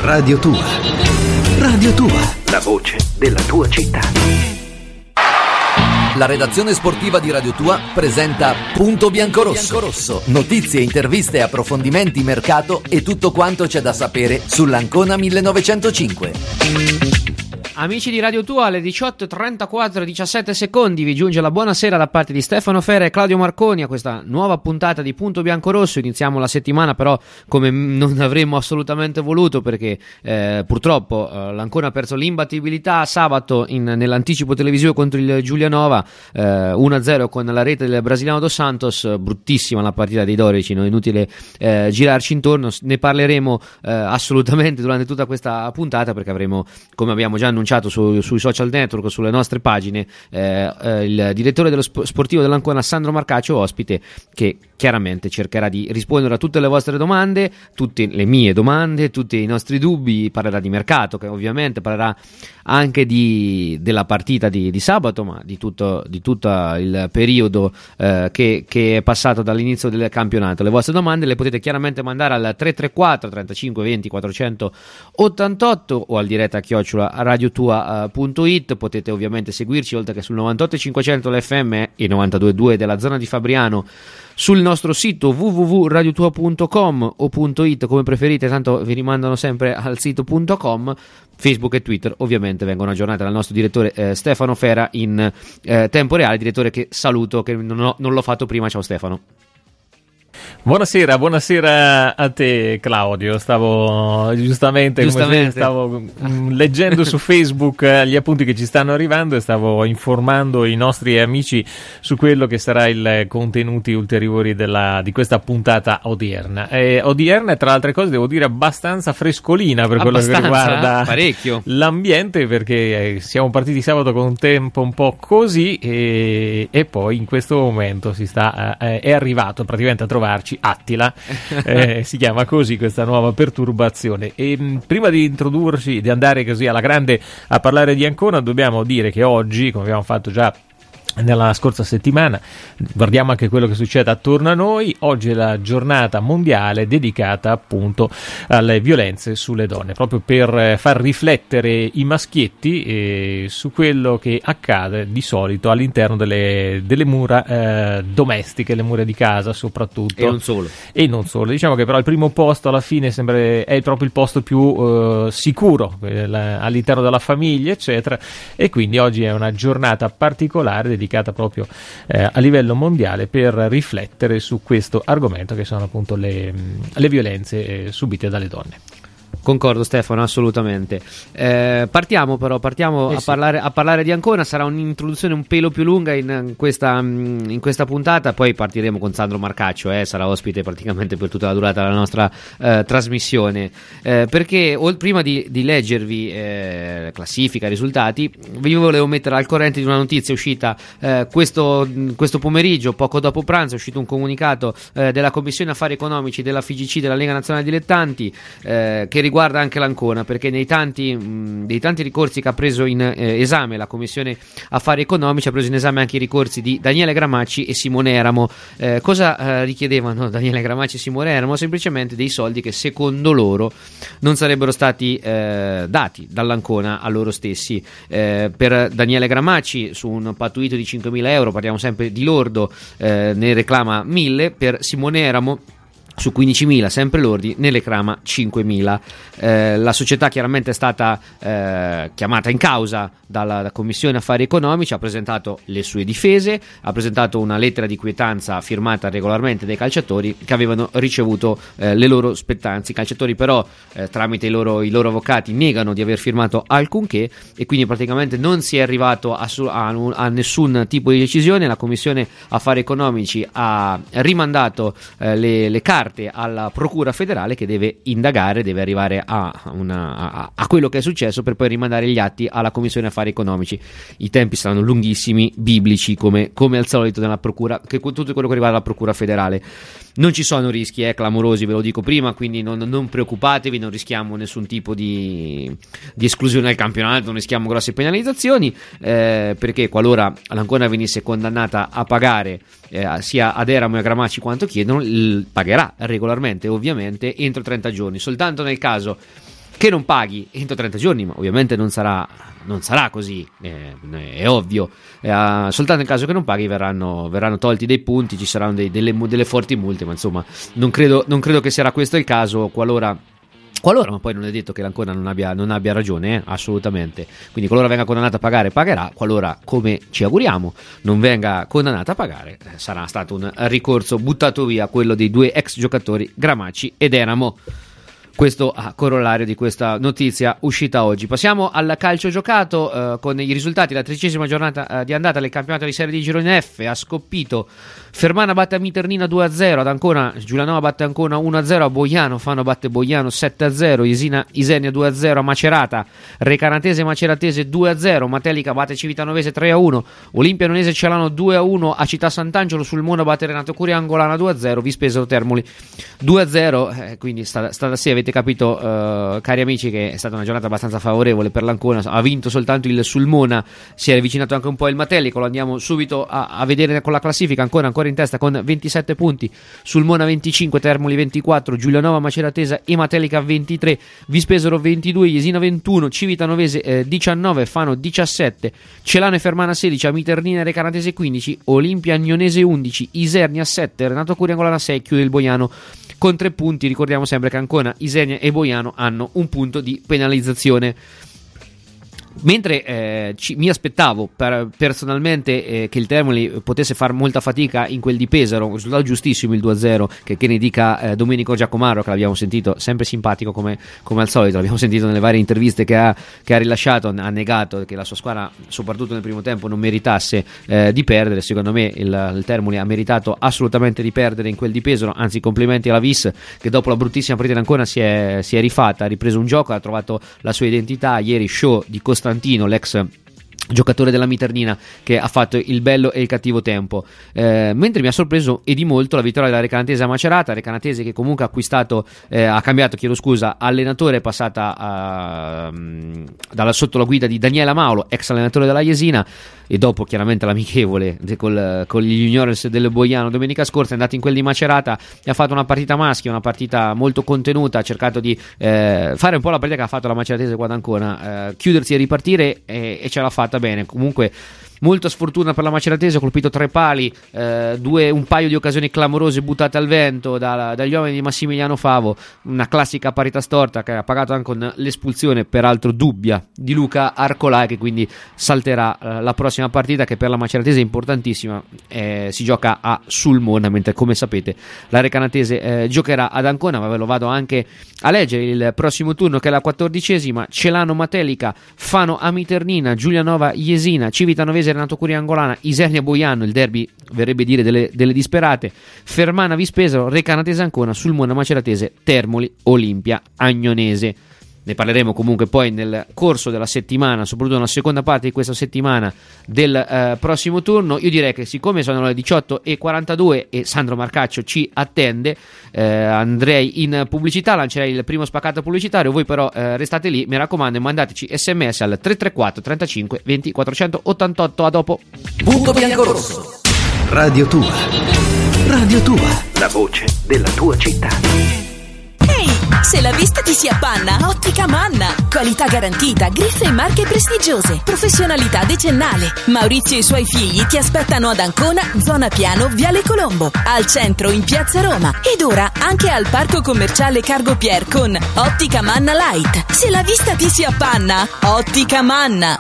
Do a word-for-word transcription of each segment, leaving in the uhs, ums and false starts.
Radio Tua. Radio Tua, la voce della tua città. La redazione sportiva di Radio Tua presenta Punto Biancorosso. Biancorosso. Notizie, interviste, approfondimenti, mercato e tutto quanto c'è da sapere sull'Ancona millenovecentocinque. Amici di Radio Tua, alle diciotto e trentaquattro e diciassette secondi vi giunge la buonasera da parte di Stefano Fera e Claudio Marconi a questa nuova puntata di Punto Biancorosso. Iniziamo la settimana però come non avremmo assolutamente voluto, perché eh, purtroppo eh, l'Ancona ha perso l'imbattibilità sabato in, nell'anticipo televisivo contro il Giulianova, eh, uno a zero con la rete del brasiliano Dos Santos. Bruttissima la partita dei Dorici, non è inutile eh, girarci intorno, ne parleremo eh, assolutamente durante tutta questa puntata, perché avremo, come abbiamo già annunciato Su, sui social network, sulle nostre pagine, eh, eh, il direttore dello sp- sportivo dell'Ancona Sandro Marcaccio, ospite, che chiaramente cercherà di rispondere a tutte le vostre domande, tutte le mie domande, tutti i nostri dubbi. Parlerà di mercato, che ovviamente parlerà anche di, della partita di, di sabato, ma di tutto, di tutto il periodo eh, che, che è passato dall'inizio del campionato. Le vostre domande le potete chiaramente mandare al tre tre quattro trentacinque venti quattrocentottantotto o al diretta chiocciola radio tua punto it. Potete ovviamente seguirci, oltre che sul novantotto e cinquecento l'F M e novantadue e due della zona di Fabriano, sul nostro sito w w w punto radio tua punto com o .it, come preferite, tanto vi rimandano sempre al sito punto com. Facebook e Twitter ovviamente vengono aggiornate dal nostro direttore eh, Stefano Fera in eh, tempo reale, direttore che saluto, che non, ho, non l'ho fatto prima. Ciao Stefano. Buonasera, buonasera a te Claudio. Stavo giustamente, giustamente. Come stavo mh, leggendo su Facebook eh, gli appunti che ci stanno arrivando e stavo informando i nostri amici su quello che sarà il contenuti ulteriori della, di questa puntata odierna. Eh, odierna e tra le altre cose devo dire abbastanza frescolina per quello che riguarda parecchio l'ambiente, perché eh, siamo partiti sabato con un tempo un po' così e, e poi in questo momento si sta eh, è arrivato praticamente a trovarci Attila, eh, si chiama così questa nuova perturbazione. E mh, prima di introdurci, di andare così alla grande a parlare di Ancona, dobbiamo dire che oggi, come abbiamo fatto già nella scorsa settimana, guardiamo anche quello che succede attorno a noi. Oggi è la giornata mondiale dedicata appunto alle violenze sulle donne, proprio per far riflettere i maschietti eh, su quello che accade di solito all'interno delle, delle mura eh, domestiche, le mura di casa soprattutto, e non solo e non solo. Diciamo che però il primo posto alla fine sembra è proprio il posto più eh, sicuro eh, all'interno della famiglia, eccetera, e quindi oggi è una giornata particolare dedicata proprio eh, a livello mondiale per riflettere su questo argomento, che sono appunto le, le violenze eh, subite dalle donne. Concordo Stefano, assolutamente. Eh, partiamo però, partiamo eh a, sì. parlare, a parlare di Ancona. Sarà un'introduzione un pelo più lunga in questa, in questa puntata, poi partiremo con Sandro Marcaccio, eh, sarà ospite praticamente per tutta la durata della nostra eh, trasmissione, eh, perché o, prima di, di leggervi eh, classifica, risultati, vi volevo mettere al corrente di una notizia uscita eh, questo, questo pomeriggio, poco dopo pranzo. È uscito un comunicato eh, della Commissione Affari Economici della F I G C, della Lega Nazionale Dilettanti, eh, che riguarda anche l'Ancona, perché nei tanti, mh, dei tanti ricorsi che ha preso in eh, esame la Commissione Affari Economici, ha preso in esame anche i ricorsi di Daniele Gramacci e Simone Eramo. Eh, cosa eh, richiedevano Daniele Gramacci e Simone Eramo? Semplicemente dei soldi che secondo loro non sarebbero stati eh, dati dall'Ancona a loro stessi. Eh, per Daniele Gramacci, su un pattuito di cinquemila euro, parliamo sempre di lordo, eh, ne reclama mille. Per Simone Eramo, su quindicimila sempre lordi, ne reclama cinquemila. Eh, la società chiaramente è stata eh, chiamata in causa dalla, dalla Commissione Affari Economici, ha presentato le sue difese, ha presentato una lettera di quietanza firmata regolarmente dai calciatori che avevano ricevuto eh, le loro spettanze. I calciatori però eh, tramite i loro, i loro avvocati negano di aver firmato alcunché, e quindi praticamente non si è arrivato a, su, a, a nessun tipo di decisione. La Commissione Affari Economici ha rimandato eh, le, le carte alla Procura federale, che deve indagare, deve arrivare a, una, a, a quello che è successo, per poi rimandare gli atti alla Commissione Affari Economici. I tempi saranno lunghissimi, biblici, come, come al solito nella Procura, che tutto quello che riguarda la Procura federale. Non ci sono rischi eh, clamorosi, ve lo dico prima, quindi non, non preoccupatevi, non rischiamo nessun tipo di, di esclusione dal campionato, non rischiamo grosse penalizzazioni, eh, perché qualora l'Ancona venisse condannata a pagare eh, sia ad Eramo e a Gramacci quanto chiedono, l- pagherà regolarmente, ovviamente entro trenta giorni. Soltanto nel caso che non paghi entro trenta giorni, ma ovviamente non sarà, non sarà così, eh, è ovvio, eh, soltanto nel caso che non paghi verranno, verranno tolti dei punti, ci saranno dei, delle, delle forti multe, ma insomma non credo, non credo che sarà questo il caso, qualora Qualora, ma poi non è detto che l'Ancona non abbia, non abbia ragione, eh, assolutamente. Quindi qualora venga condannata a pagare, pagherà. Qualora, come ci auguriamo, non venga condannata a pagare, eh, sarà stato un ricorso buttato via, quello dei due ex giocatori Gramacci ed Eramo. Questo a corollario di questa notizia uscita oggi. Passiamo al calcio giocato, eh, con i risultati. La tredicesima giornata eh, di andata del campionato di Serie di Girone F ha scoppito. Fermana batte a Miternina due a zero, ad Ancona Giulianova batte Ancona uno a zero, a Boiano Fano batte Boiano sette a zero, Isina Isenia due a zero, a Macerata Recanatese Maceratese due a zero, Matelica batte Civitanovese tre a uno, Olimpia Nonese Celano due a uno, a Città Sant'Angelo sul Mono batte Renato Curiangolana due a zero, Vispesaro Termoli due a zero, eh, quindi sta, sta da sé, avete capito, eh, cari amici, che è stata una giornata abbastanza favorevole per l'Ancona. Ha vinto soltanto il Sulmona, si è avvicinato anche un po' il Matelica, lo andiamo subito a, a vedere con la classifica. Ancora ancora in testa con ventisette punti, Sulmona venticinque, Termoli ventiquattro, Giulianova Maceratesa e Matelica ventitré, Vispesaro ventidue, Jesina ventuno, Civitanovese eh, diciannove, Fano diciassette, Celano e Fermana sedici, Amiternina e Recanatese quindici, Olimpia Agnonese undici, Isernia sette, Renato Curiangolana sei, chiude il Boiano con tre punti. Ricordiamo sempre che Ancona, Isernia e Boiano hanno un punto di penalizzazione. Mentre eh, ci, mi aspettavo per, personalmente eh, che il Termoli potesse fare molta fatica in quel di Pesaro, un risultato giustissimo il due a zero, che, che ne dica eh, Domenico Giacomaro, che l'abbiamo sentito sempre simpatico come, come al solito, l'abbiamo sentito nelle varie interviste che ha, che ha rilasciato, ha negato che la sua squadra soprattutto nel primo tempo non meritasse eh, di perdere. Secondo me il, il Termoli ha meritato assolutamente di perdere in quel di Pesaro, anzi complimenti alla Vis, che dopo la bruttissima partita di Ancona si è, si è rifatta, ha ripreso un gioco, ha trovato la sua identità. Ieri show di Costantino, l'ex giocatore della Miternina, che ha fatto il bello e il cattivo tempo, eh, mentre mi ha sorpreso e di molto la vittoria della Recanatese a Macerata. Recanatese che comunque ha acquistato, eh, ha cambiato, chiedo scusa, allenatore, è passata a, um, dalla, sotto la guida di Daniela Maulo, ex allenatore della Jesina, e dopo chiaramente l'amichevole col, con gli juniors del Boiano domenica scorsa è andato in quelli di Macerata e ha fatto una partita maschia, una partita molto contenuta, ha cercato di eh, fare un po' la partita che ha fatto la Maceratese qua ad Ancona, eh, chiudersi e ripartire, e, e ce l'ha fatta bene. Comunque molta sfortuna per la Maceratese, ha colpito tre pali, eh, due, un paio di occasioni clamorose buttate al vento da, dagli uomini di Massimiliano Favo, una classica parità storta che ha pagato anche con l'espulsione peraltro dubbia di Luca Arcolà, che quindi salterà eh, la prossima partita, che per la Maceratese è importantissima, eh, si gioca a Sulmona, mentre come sapete la Recanatese eh, giocherà ad Ancona. Ma ve lo vado anche a leggere il prossimo turno, che è la quattordicesima: Celano Matelica, Fano Amiternina, Giulianova Jesina, Civitanovese Renato Curiangolana, Isernia Boiano, il derby verrebbe dire delle, delle disperate, Fermana Vispesaro, Recanatese Ancona, Sulmona Maceratese, Termoli Olimpia Agnonese. Ne parleremo comunque poi nel corso della settimana, soprattutto nella seconda parte di questa settimana del eh, prossimo turno. Io direi che siccome sono le diciotto e quarantadue e Sandro Marcaccio ci attende, eh, andrei in pubblicità, lancerei il primo spaccato pubblicitario. Voi però eh, restate lì, mi raccomando, e mandateci sms al tre tre quattro trentacinque venti quattrocentottantotto. A dopo. Punto biancorosso. Radio Tua. Radio Tua, la voce della tua città. Se la vista ti si appanna, Ottica Manna. Qualità garantita, griffe e marche prestigiose, professionalità decennale. Maurizio e i suoi figli ti aspettano ad Ancona, zona Piano, Viale Colombo, al centro in Piazza Roma, ed ora anche al parco commerciale Cargo Pier con Ottica Manna Light. Se la vista ti si appanna, Ottica Manna.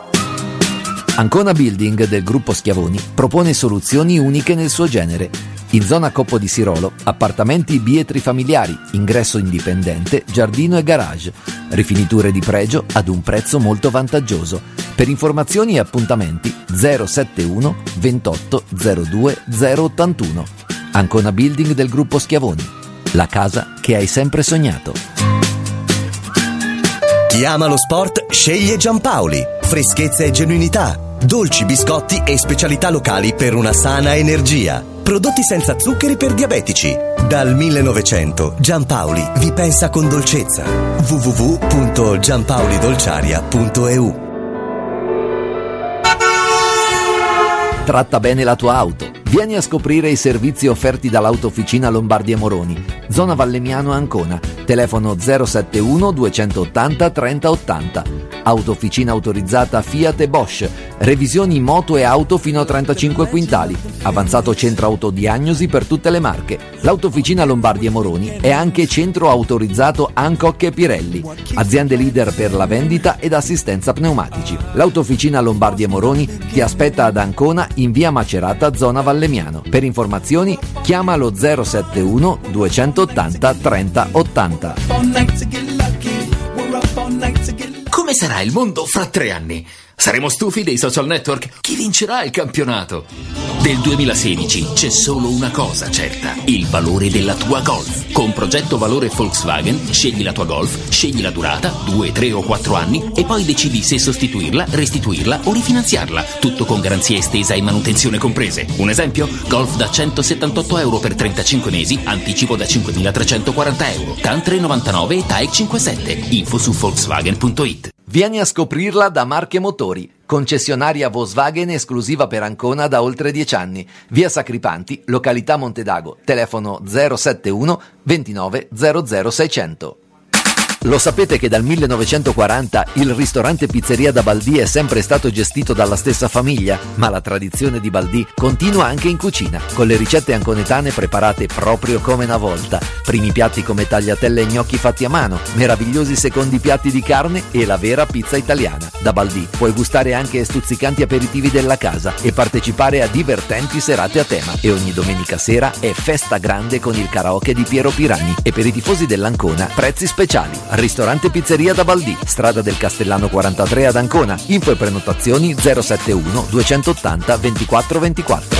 Ancona Building del gruppo Schiavoni propone soluzioni uniche nel suo genere. In zona Coppo di Sirolo, appartamenti bietri familiari, ingresso indipendente, giardino e garage. Rifiniture di pregio ad un prezzo molto vantaggioso. Per informazioni e appuntamenti zero sette uno ventotto zero due zero ottantuno. Ancona Building del gruppo Schiavoni. La casa che hai sempre sognato. Chi ama lo sport sceglie Giampaoli. Freschezza e genuinità. Dolci, biscotti e specialità locali per una sana energia. Prodotti senza zuccheri per diabetici. Dal millenovecento Giampaoli vi pensa con dolcezza. w w w punto giampaolidolciaria punto e u. Tratta bene la tua auto. Vieni a scoprire i servizi offerti dall'Autofficina Lombardi e Moroni, zona Vallemiano Ancona, telefono zero sette uno due otto zero trenta ottanta. Autofficina autorizzata Fiat e Bosch, revisioni moto e auto fino a trentacinque quintali, avanzato centro autodiagnosi per tutte le marche. L'Autofficina Lombardi e Moroni è anche centro autorizzato Hancock e Pirelli, aziende leader per la vendita ed assistenza pneumatici. L'Autofficina Lombardi e Moroni ti aspetta ad Ancona in via Macerata, zona Vallemiano. Per informazioni chiama lo zero sette uno due otto zero trenta ottanta. Come sarà il mondo fra tre anni? Saremo stufi dei social network? Chi vincerà il campionato? Del duemilasedici c'è solo una cosa certa: il valore della tua Golf. Con progetto valore Volkswagen scegli la tua Golf, scegli la durata, due, tre o quattro anni, e poi decidi se sostituirla, restituirla o rifinanziarla. Tutto con garanzia estesa e manutenzione comprese. Un esempio? Golf da centosettantotto euro per trentacinque mesi, anticipo da cinquemilatrecentoquaranta euro, T A N tre novantanove e T A E C cinquantasette. Info su Volkswagen punto it. Vieni a scoprirla da Marche Motori, concessionaria Volkswagen esclusiva per Ancona da oltre dieci anni. Via Sacripanti, località Montedago, telefono zero sette uno ventinove zero zero seicento. Lo sapete che dal millenovecentoquaranta il ristorante Pizzeria da Baldì è sempre stato gestito dalla stessa famiglia? Ma la tradizione di Baldì continua anche in cucina, con le ricette anconetane preparate proprio come una volta. Primi piatti come tagliatelle e gnocchi fatti a mano, meravigliosi secondi piatti di carne e la vera pizza italiana. Da Baldì puoi gustare anche stuzzicanti aperitivi della casa e partecipare a divertenti serate a tema. E ogni domenica sera è festa grande con il karaoke di Piero Pirani. E per i tifosi dell'Ancona, prezzi speciali. Ristorante Pizzeria da Baldì, strada del Castellano quarantatré ad Ancona. Info e prenotazioni zero sette uno due otto zero ventiquattro ventiquattro.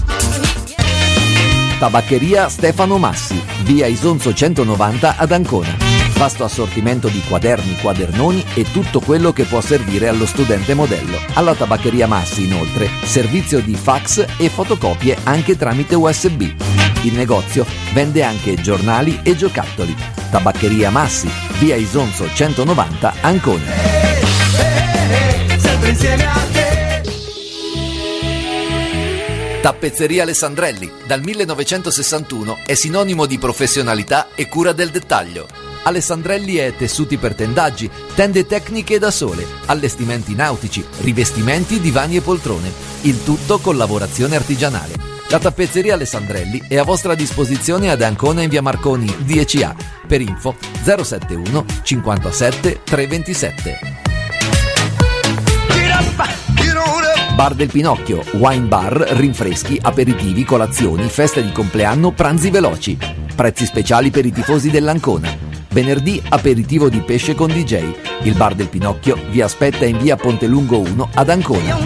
Tabaccheria Stefano Massi, via Isonzo centonovanta ad Ancona. Vasto assortimento di quaderni, quadernoni e tutto quello che può servire allo studente modello. Alla Tabaccheria Massi, inoltre, servizio di fax e fotocopie anche tramite U S B. Il negozio vende anche giornali e giocattoli. Tabaccheria Massi, via Isonzo centonovanta, Ancona. Sempre insieme a te. Tappezzeria Alessandrelli, dal millenovecentosessantuno è sinonimo di professionalità e cura del dettaglio. Alessandrelli è tessuti per tendaggi, tende tecniche da sole, allestimenti nautici, rivestimenti, divani e poltrone. Il tutto con lavorazione artigianale. La tappezzeria Alessandrelli è a vostra disposizione ad Ancona in via Marconi dieci A. Per info zero sette uno cinquantasette treventisette. Bar del Pinocchio, wine bar, rinfreschi, aperitivi, colazioni, feste di compleanno, pranzi veloci. Prezzi speciali per i tifosi dell'Ancona. Venerdì aperitivo di pesce con D J. Il Bar del Pinocchio vi aspetta in via Pontelungo uno ad Ancona.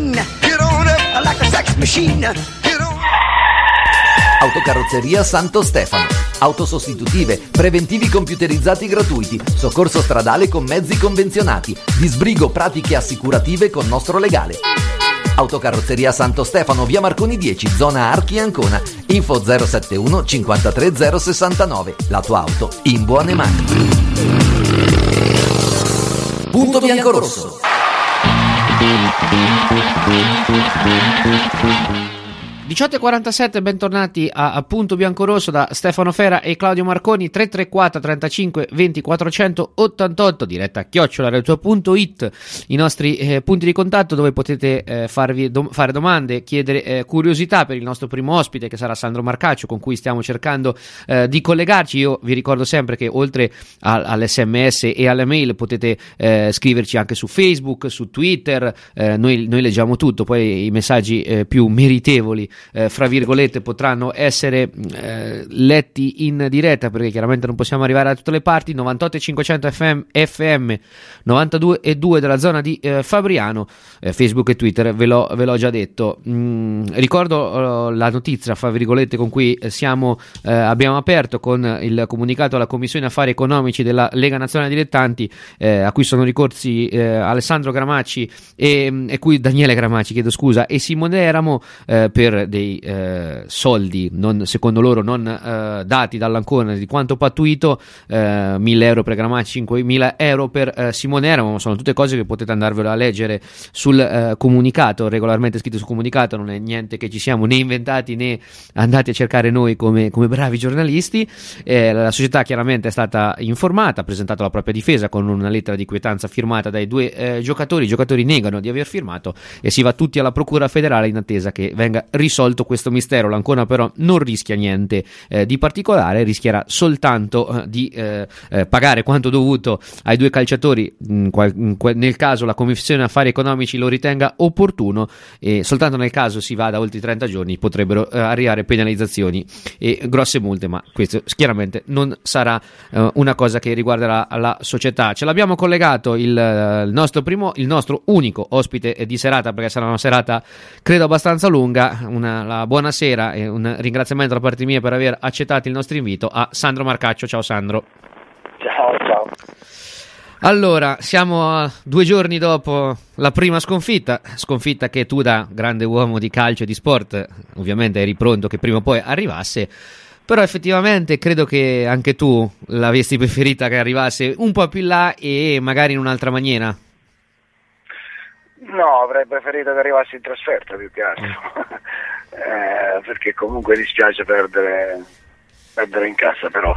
Autocarrozzeria Santo Stefano. Auto sostitutive, preventivi computerizzati gratuiti, soccorso stradale con mezzi convenzionati, disbrigo pratiche assicurative con nostro legale. Autocarrozzeria Santo Stefano, via Marconi dieci, zona Archi Ancona. Info zero sette uno cinquantatré zero sessantanove. La tua auto in buone mani. Punto biancorosso. diciotto e quarantasette, bentornati a, a Punto Biancorosso da Stefano Fera e Claudio Marconi. Tre tre quattro trentacinque venti quattrocentottantotto, diretta a chiocciola radio punto it, i nostri eh, punti di contatto dove potete eh, farvi dom- fare domande, chiedere eh, curiosità per il nostro primo ospite, che sarà Sandro Marcaccio, con cui stiamo cercando eh, di collegarci. Io vi ricordo sempre che oltre a- all'esse emme esse e alle mail potete eh, scriverci anche su Facebook, su Twitter, eh, noi, noi leggiamo tutto, poi i messaggi eh, più meritevoli Eh, fra virgolette potranno essere eh, letti in diretta, perché chiaramente non possiamo arrivare da tutte le parti. novantotto e cinquecento F M, F M novantadue e due della zona di eh, Fabriano. eh, Facebook e Twitter ve l'ho, ve l'ho già detto. mm, ricordo uh, la notizia fra virgolette con cui siamo eh, abbiamo aperto con il comunicato alla Commissione Affari Economici della Lega Nazionale Dilettanti, eh, a cui sono ricorsi eh, Alessandro Gramacci e, e cui Daniele Gramacci chiedo scusa e Simone Eramo, eh, per eh, dei eh, soldi non, secondo loro non eh, dati dall'Ancona, di quanto pattuito, eh, mille euro per Gramacci, cinquemila euro per eh, Simone Eramo. Sono tutte cose che potete andarvelo a leggere sul eh, comunicato, regolarmente scritto sul comunicato, non è niente che ci siamo né inventati né andati a cercare noi come, come bravi giornalisti. Eh, la società chiaramente è stata informata, ha presentato la propria difesa con una lettera di quietanza firmata dai due eh, giocatori. I giocatori negano di aver firmato e si va tutti alla procura federale in attesa che venga risolto questo mistero. L'Ancona però non rischia niente eh, di particolare, rischierà soltanto eh, di eh, eh, pagare quanto dovuto ai due calciatori in qual- in quel- nel caso la Commissione Affari Economici lo ritenga opportuno, e soltanto nel caso si vada oltre i trenta giorni potrebbero eh, arrivare penalizzazioni e grosse multe, ma questo chiaramente non sarà eh, una cosa che riguarderà la società. Ce l'abbiamo collegato il, il nostro primo, il nostro unico ospite di serata, perché sarà una serata credo abbastanza lunga. Una, la buonasera e un ringraziamento da parte mia per aver accettato il nostro invito a Sandro Marcaccio. Ciao Sandro. Ciao, ciao. Allora, siamo a due giorni dopo la prima sconfitta, sconfitta che tu, da grande uomo di calcio e di sport, ovviamente eri pronto che prima o poi arrivasse, però effettivamente credo che anche tu l'avessi preferita che arrivasse un po' più in là e magari in un'altra maniera. No, avrei preferito che arrivasse in trasferta più che altro, eh, perché comunque dispiace perdere, perdere in casa, però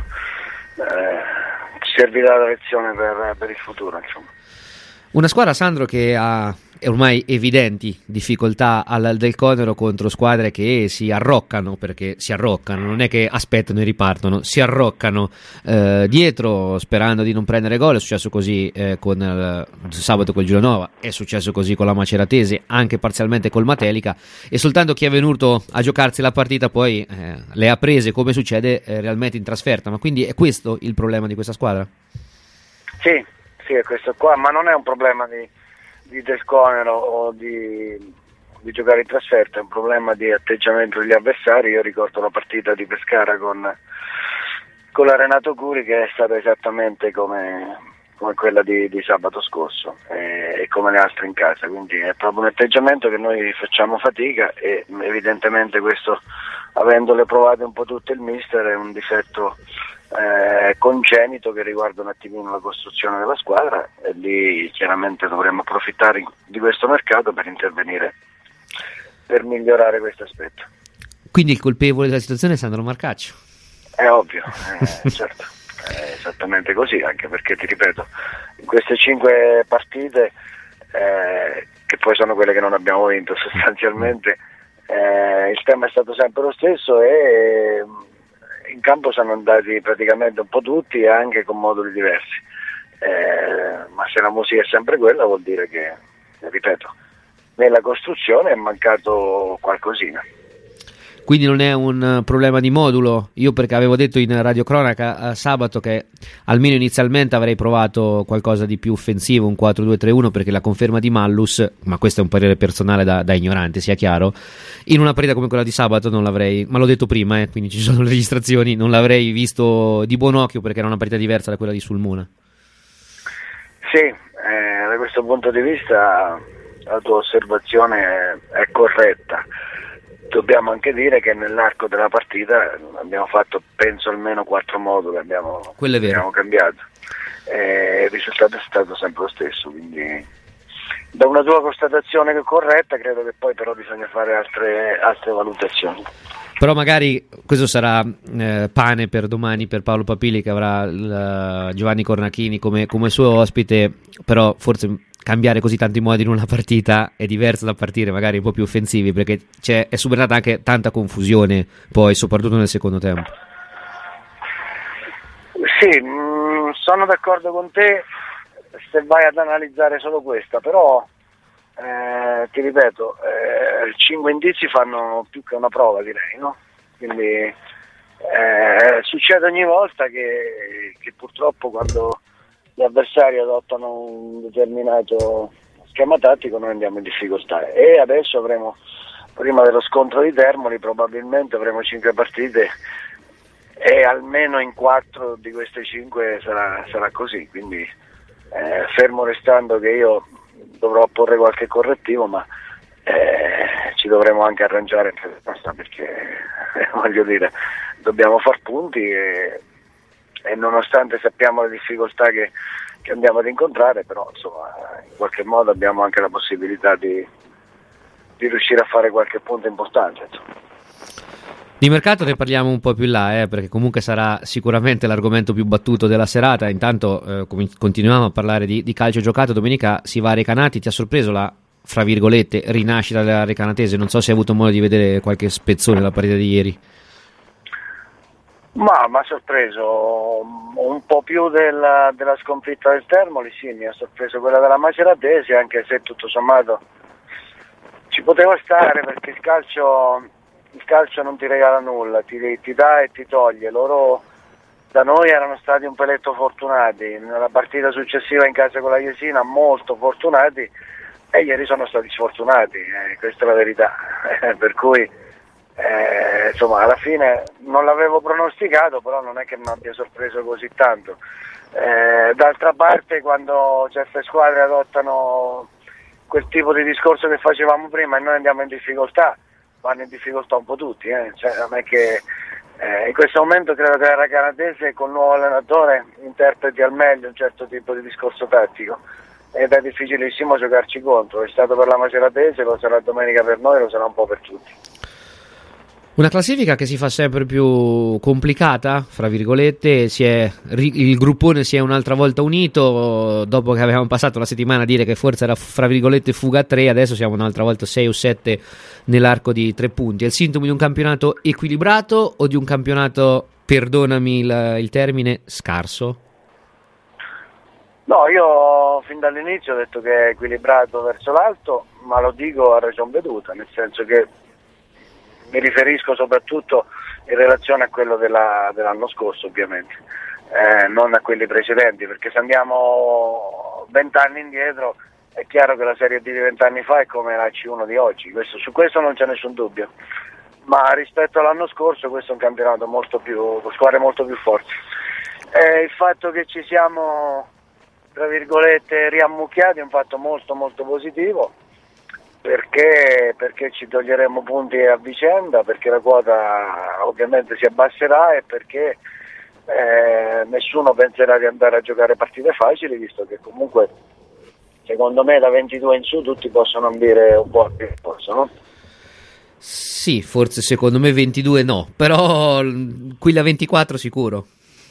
eh, servirà la lezione per, per il futuro, insomma. Una squadra, Sandro, che ha ormai evidenti difficoltà al Del Conero contro squadre che si arroccano, perché si arroccano, non è che aspettano e ripartono, si arroccano eh, dietro sperando di non prendere gol. È successo così eh, con il sabato col Giulianova, è successo così con la Maceratese, anche parzialmente col Matelica, e soltanto chi è venuto a giocarsi la partita poi eh, le ha prese, come succede eh, realmente in trasferta. Ma quindi è questo il problema di questa squadra? Sì, sì, è questo qua, ma non è un problema di, di Del Conero o di, di giocare in trasferta, è un problema di atteggiamento degli avversari. Io ricordo la partita di Pescara con, con la Renato Curi, che è stata esattamente come, come quella di, di sabato scorso e, e come le altre in casa, quindi è proprio un atteggiamento che noi facciamo fatica, e evidentemente questo, avendole provate un po' tutte il mister, è un difetto Eh, congenito che riguarda un attimino la costruzione della squadra, e lì chiaramente dovremmo approfittare di questo mercato per intervenire, per migliorare questo aspetto. Quindi il colpevole della situazione è Sandro Marcaccio? È ovvio, eh, certo, è esattamente così, anche perché, ti ripeto, in queste cinque partite eh, che poi sono quelle che non abbiamo vinto sostanzialmente, eh, il tema è stato sempre lo stesso, e in campo sono andati praticamente un po' tutti, anche con moduli diversi, eh, ma se la musica è sempre quella, vuol dire che, ripeto, nella costruzione è mancato qualcosina. Quindi non è un problema di modulo? Io, perché avevo detto in radiocronaca eh, sabato che almeno inizialmente avrei provato qualcosa di più offensivo, un quattro due tre uno, perché la conferma di Mallus, ma questo è un parere personale da, da ignorante, sia chiaro, in una partita come quella di sabato non l'avrei, ma l'ho detto prima, eh, quindi ci sono le registrazioni, non l'avrei visto di buon occhio, perché era una partita diversa da quella di Sulmona. Sì, eh, da questo punto di vista la tua osservazione è, è corretta. Dobbiamo anche dire che nell'arco della partita abbiamo fatto, penso, almeno quattro moduli, abbiamo, abbiamo cambiato, e il risultato è stato sempre lo stesso, quindi da una tua constatazione corretta credo che poi però bisogna fare altre, altre valutazioni. Però magari questo sarà eh, pane per domani per Paolo Papili, che avrà il, Giovanni Cornachini come, come suo ospite, però forse cambiare così tanti modi in una partita è diverso da partire magari un po' più offensivi, perché c'è, è subentrata anche tanta confusione poi, soprattutto nel secondo tempo. Sì, mh, sono d'accordo con te se vai ad analizzare solo questa, però eh, ti ripeto, eh, cinque indizi fanno più che una prova, direi, no? Quindi eh, succede ogni volta che, che purtroppo quando gli avversari adottano un determinato schema tattico noi andiamo in difficoltà, e adesso avremo, prima dello scontro di Termoli, probabilmente avremo cinque partite e almeno in quattro di queste cinque sarà, sarà così, quindi eh, fermo restando che io dovrò porre qualche correttivo, ma eh, ci dovremo anche arrangiare perché voglio dire, dobbiamo far punti e, e nonostante sappiamo le difficoltà che, che andiamo ad incontrare, però insomma in qualche modo abbiamo anche la possibilità di, di riuscire a fare qualche punto importante, insomma. Di mercato ne parliamo un po' più in là, eh, perché comunque sarà sicuramente l'argomento più battuto della serata. Intanto eh, com- continuiamo a parlare di, di calcio giocato. Domenica si va a Recanati. Ti ha sorpreso la, fra virgolette, rinascita della Recanatese? Non so se hai avuto modo di vedere qualche spezzone della partita di ieri. Ma mi ha sorpreso un po' più della, della sconfitta del Termoli, sì, mi ha sorpreso quella della Maceratese, anche se tutto sommato ci poteva stare, perché il calcio... il calcio non ti regala nulla, ti, ti dà e ti toglie. Loro da noi erano stati un peletto fortunati, nella partita successiva in casa con la Jesina molto fortunati, e ieri sono stati sfortunati, eh, questa è la verità. Per cui eh, insomma alla fine non l'avevo pronosticato, però non è che mi abbia sorpreso così tanto. Eh, d'altra parte, quando certe squadre adottano quel tipo di discorso che facevamo prima e noi andiamo in difficoltà, vanno in difficoltà un po' tutti, eh? Cioè, non è che eh, in questo momento credo che la Recanatese col nuovo allenatore interpreti al meglio un certo tipo di discorso tattico ed è difficilissimo giocarci contro. È stato per la Maceratese, lo sarà domenica per noi, lo sarà un po' per tutti. Una classifica che si fa sempre più complicata, fra virgolette, si è, il gruppone si è un'altra volta unito, dopo che avevamo passato la settimana a dire che forse era, fra virgolette, fuga a tre, adesso siamo un'altra volta sei o sette nell'arco di tre punti. È il sintomo di un campionato equilibrato o di un campionato, perdonami il, il termine, scarso? No, io fin dall'inizio ho detto che è equilibrato verso l'alto, ma lo dico a ragion veduta, nel senso che mi riferisco soprattutto in relazione a quello della, dell'anno scorso, ovviamente, eh, non a quelli precedenti, perché se andiamo vent'anni indietro è chiaro che la Serie D di vent'anni fa è come la C uno di oggi, questo, su questo non c'è nessun dubbio, ma rispetto all'anno scorso questo è un campionato molto più, con squadre molto più forti. Eh, il fatto che ci siamo, tra virgolette, riammucchiati è un fatto molto molto positivo, perché perché ci toglieremo punti a vicenda, perché la quota ovviamente si abbasserà e perché eh, nessuno penserà di andare a giocare partite facili, visto che comunque secondo me da ventidue in su tutti possono ambire un po' a più, no? Sì, forse secondo me ventidue no, però qui la ventiquattro sicuro.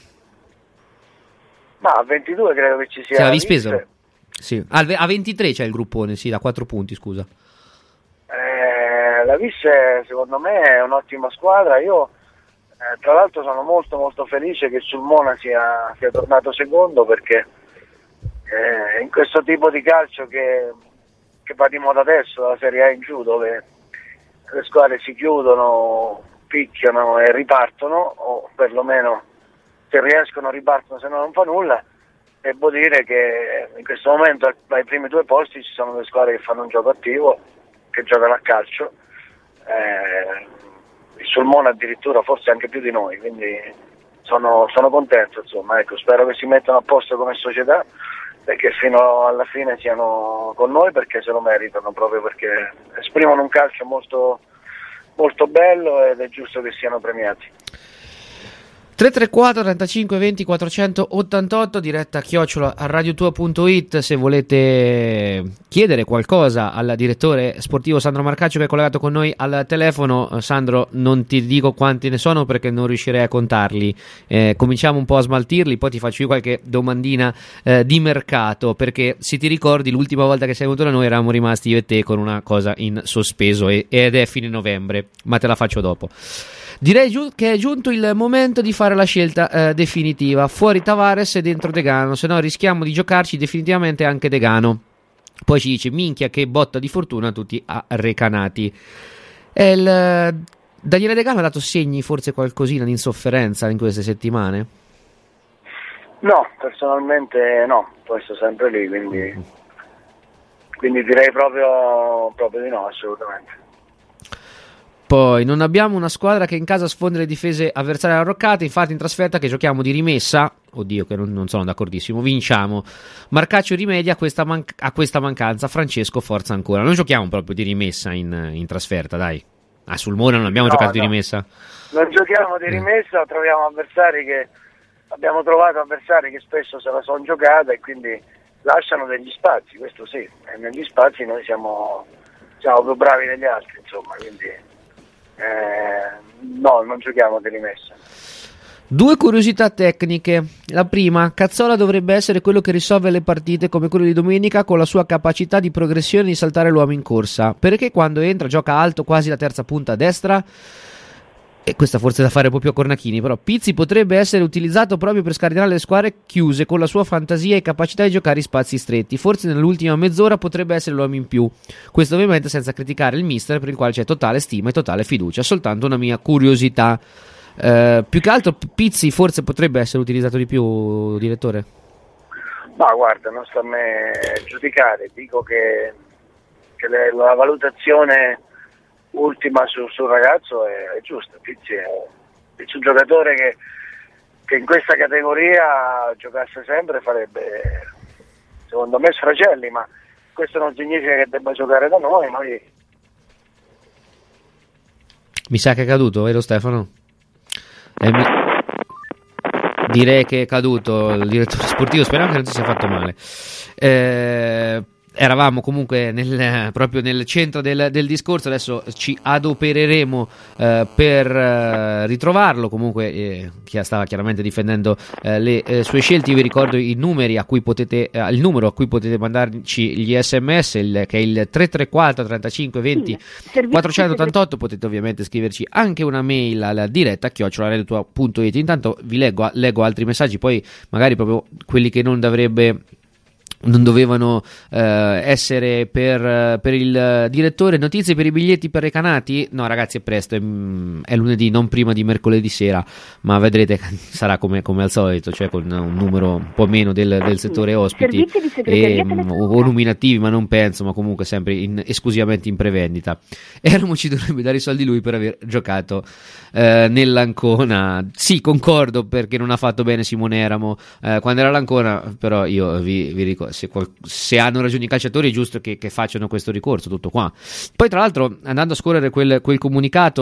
Ma a ventidue credo che ci sia. Se l'avevi speso? Sì. A ventitré c'è il gruppone, sì, da quattro punti, scusa. Eh, la Visse secondo me è un'ottima squadra. Io eh, tra l'altro sono molto molto felice che il Sulmona sia, sia tornato secondo, perché eh, in questo tipo di calcio che, che va di moda adesso, la Serie A in giù, dove le squadre si chiudono, picchiano e ripartono, o perlomeno se riescono ripartono, se no non fa nulla. Devo dire che in questo momento ai primi due posti ci sono delle squadre che fanno un gioco attivo, che giocano a calcio, eh, il Sulmona addirittura forse anche più di noi, quindi sono, sono contento, insomma, ecco, spero che si mettano a posto come società e che fino alla fine siano con noi, perché se lo meritano, proprio perché esprimono un calcio molto, molto bello ed è giusto che siano premiati. tre tre quattro trentacinque venti quattrocentottantotto, diretta chiocciola a radiotua punto it. Se volete chiedere qualcosa al direttore sportivo Sandro Marcaccio, che è collegato con noi al telefono. Sandro, non ti dico quanti ne sono perché non riuscirei a contarli, eh, cominciamo un po' a smaltirli, poi ti faccio io qualche domandina eh, di mercato, perché se ti ricordi l'ultima volta che sei venuto da noi eravamo rimasti io e te con una cosa in sospeso e, ed è fine novembre, ma te la faccio dopo. Direi giu- che è giunto il momento di fare la scelta eh, definitiva. Fuori Tavares e dentro Degano, se no rischiamo di giocarci definitivamente anche Degano. Poi ci dice: minchia che botta di fortuna, tutti a Recanati. E il, Daniele Degano ha dato segni, forse qualcosina di insofferenza in queste settimane? No, personalmente no, poi sto sempre lì, quindi, quindi direi proprio, proprio di no, assolutamente. Poi non abbiamo una squadra che in casa sfonda le difese avversarie arroccate, infatti in trasferta che giochiamo di rimessa, oddio che non, non sono d'accordissimo, vinciamo. Marcaccio rimedia a questa, man- a questa mancanza, Francesco forza ancora. Non giochiamo proprio di rimessa in, in trasferta, dai. A Sulmona non abbiamo no, giocato no. di rimessa? Non giochiamo di rimessa, troviamo avversari che abbiamo trovato avversari che spesso se la sono giocata e quindi lasciano degli spazi, questo sì, e negli spazi noi siamo, siamo più bravi degli altri, insomma, quindi eh, no, non giochiamo di rimessa. Due curiosità tecniche. La prima, Cazzola dovrebbe essere quello che risolve le partite come quello di domenica con la sua capacità di progressione di saltare l'uomo in corsa. Perché quando entra gioca alto quasi la terza punta a destra? E questa forse è da fare un po' più a Cornachini, però Pizzi potrebbe essere utilizzato proprio per scardinare le squadre chiuse con la sua fantasia e capacità di giocare in spazi stretti. Forse nell'ultima mezz'ora potrebbe essere l'uomo in più. Questo ovviamente senza criticare il mister, per il quale c'è totale stima e totale fiducia. Soltanto una mia curiosità. Uh, più che altro Pizzi forse potrebbe essere utilizzato di più, direttore? Ma guarda, non sta a me giudicare, dico che, che le, la valutazione ultima sul suo ragazzo è, è giusta. Pizzi è, è un giocatore che, che in questa categoria giocasse sempre farebbe, secondo me, sfracelli, ma questo non significa che debba giocare da noi, noi... Mi sa che è caduto, vero Stefano? Eh, mi... Direi che è caduto il direttore sportivo, speriamo che non si sia fatto male. Eh, eravamo comunque nel, proprio nel centro del, del discorso, adesso ci adopereremo eh, per eh, ritrovarlo, comunque eh, chi stava chiaramente difendendo eh, le eh, sue scelte. Io vi ricordo i numeri a cui potete, eh, il numero a cui potete mandarci gli sms, il, che è il tre tre quattro trentacinque venti quattrocentottantotto. Potete ovviamente scriverci anche una mail alla diretta chiocciola radiotua punto it. Intanto vi leggo, leggo altri messaggi, poi magari proprio quelli che non dovrebbe non dovevano eh, essere per, per il direttore. Notizie per i biglietti per Recanati? No ragazzi, è presto, è, è lunedì, non prima di mercoledì sera, ma vedrete sarà come, come al solito, cioè con un numero un po' meno del, del settore ospiti e, o nominativi, ma non penso, ma comunque sempre in, esclusivamente in prevendita. Eramo ci dovrebbe dare i soldi lui per aver giocato eh, nell'Ancona. Sì, concordo, perché non ha fatto bene Simone Eramo eh, quando era l'Ancona, però io vi, vi ricordo, Se, qual- se hanno ragione i calciatori è giusto che, che facciano questo ricorso, tutto qua. Poi tra l'altro, andando a scorrere quel, quel comunicato,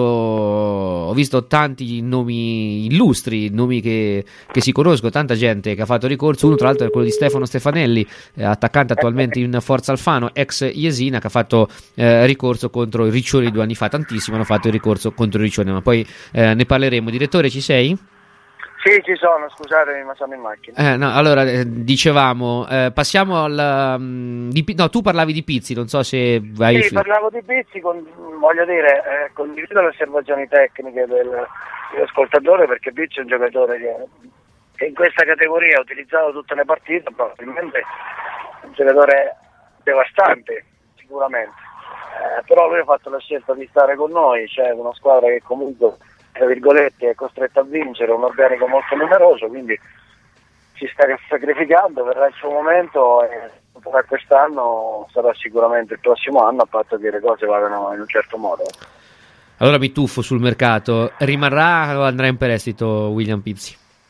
ho visto tanti nomi illustri, nomi che, che si conosco, tanta gente che ha fatto ricorso. Uno tra l'altro è quello di Stefano Stefanelli, eh, attaccante attualmente in Forza Alfano, ex Jesina, che ha fatto eh, ricorso contro il Riccione due anni fa. Tantissimo hanno fatto il ricorso contro il Riccione, ma poi eh, ne parleremo. Direttore, ci sei? Sì, ci sono, scusatemi, ma sono in macchina. Eh, no, allora, eh, dicevamo, eh, passiamo al... Um, di, no, tu parlavi di Pizzi, non so se vai... Sì, parlavo di Pizzi, con, voglio dire, eh, condivido le osservazioni tecniche del, dell'ascoltatore, perché Pizzi è un giocatore che, che in questa categoria ha utilizzato tutte le partite, probabilmente un giocatore devastante, sicuramente. Eh, però lui ha fatto la scelta di stare con noi, cioè una squadra che comunque, tra virgolette, è costretta a vincere, un organico molto numeroso, quindi si sta sacrificando, verrà il suo momento e da quest'anno sarà sicuramente il prossimo anno, a patto che le cose vadano in un certo modo. Allora mi tuffo sul mercato, rimarrà o andrà in prestito William Pizzi?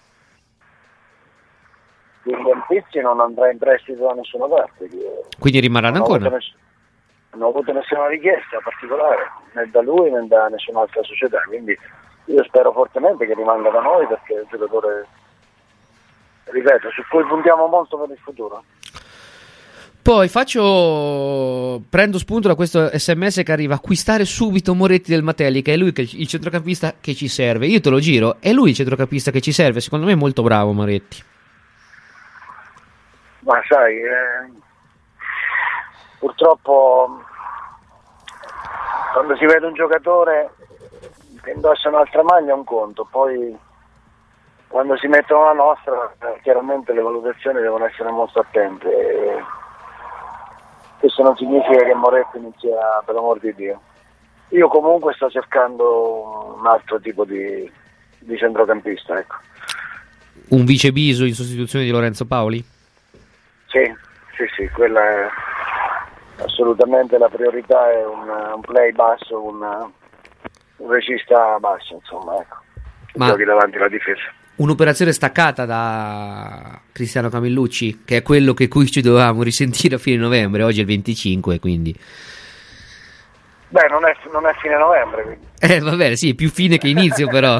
William Pizzi non andrà in prestito da nessuna parte. Quindi rimarranno ancora? Ness- non ho avuto nessuna richiesta particolare, né da lui né da nessun'altra società, quindi io spero fortemente che rimanga da noi, perché è un giocatore, ripeto, su cui puntiamo molto per il futuro. Poi faccio, prendo spunto da questo sms che arriva: acquistare subito Moretti del Matelli, che è lui che il centrocampista che ci serve. Io te lo giro, è lui il centrocampista che ci serve, secondo me è molto bravo Moretti. Ma sai, eh, purtroppo quando si vede un giocatore che indossa un'altra maglia è un conto, poi quando si mettono la nostra chiaramente le valutazioni devono essere molto attente. E questo non significa che Moretti non sia, per l'amor di Dio. Io comunque sto cercando un altro tipo di, di centrocampista, ecco. Un vice Biso in sostituzione di Lorenzo Paoli? Sì, sì, sì, quella è assolutamente la priorità, è un, un play basso, un un regista basso, insomma, ecco, Ma... giochi davanti alla difesa. Un'operazione staccata da Cristiano Camillucci, che è quello che cui ci dovevamo risentire a fine novembre, oggi è il venticinque, quindi... Beh, non è, non è fine novembre, quindi. Eh, va bene, sì, più fine che inizio, però.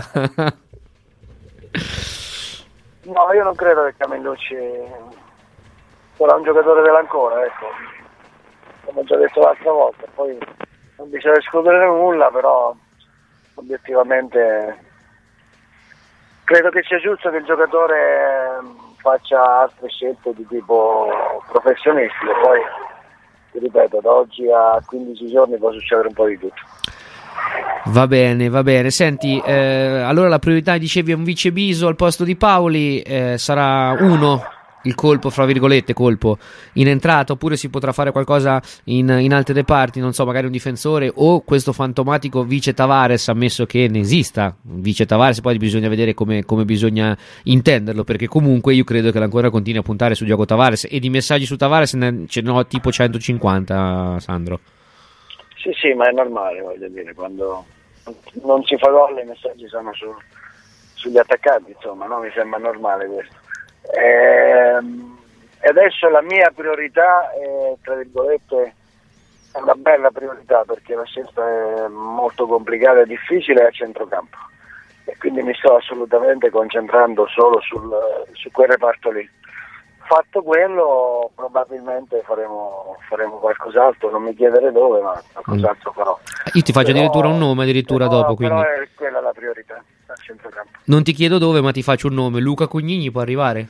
No, io non credo che Camillucci sarà un giocatore dell'ancora, ecco. Come ho già detto l'altra volta, poi non bisogna escludere nulla, però obiettivamente credo che sia giusto che il giocatore faccia altre scelte di tipo professionistico, poi ti ripeto, da oggi a quindici giorni può succedere un po' di tutto. Va bene, va bene. Senti, eh, allora la priorità, dicevi, è un vice Biso al posto di Paoli, eh, sarà uno il colpo, fra virgolette, colpo in entrata, oppure si potrà fare qualcosa in, in altre reparti, non so, magari un difensore o questo fantomatico vice Tavares, ammesso che ne esista un vice Tavares, poi bisogna vedere come, come bisogna intenderlo, perché comunque io credo che l'Ancona continui a puntare su Diogo Tavares, e di messaggi su Tavares ne, ce ne ho tipo centocinquanta, Sandro. Sì, sì, ma è normale, voglio dire, quando non si fa gol i messaggi sono su, sugli attaccanti, insomma, no? Mi sembra normale questo. E adesso la mia priorità è, tra virgolette, è una bella priorità, perché la scelta è molto complicata e difficile a centrocampo, e quindi mi sto assolutamente concentrando solo sul, su quel reparto lì. Fatto quello, probabilmente faremo, faremo qualcos'altro, non mi chiedere dove, ma qualcos'altro farò. Io ti faccio però, addirittura un nome addirittura però, dopo, quindi. Però è quella la priorità al centrocampo. Non ti chiedo dove, ma ti faccio un nome. Luca Cognini può arrivare?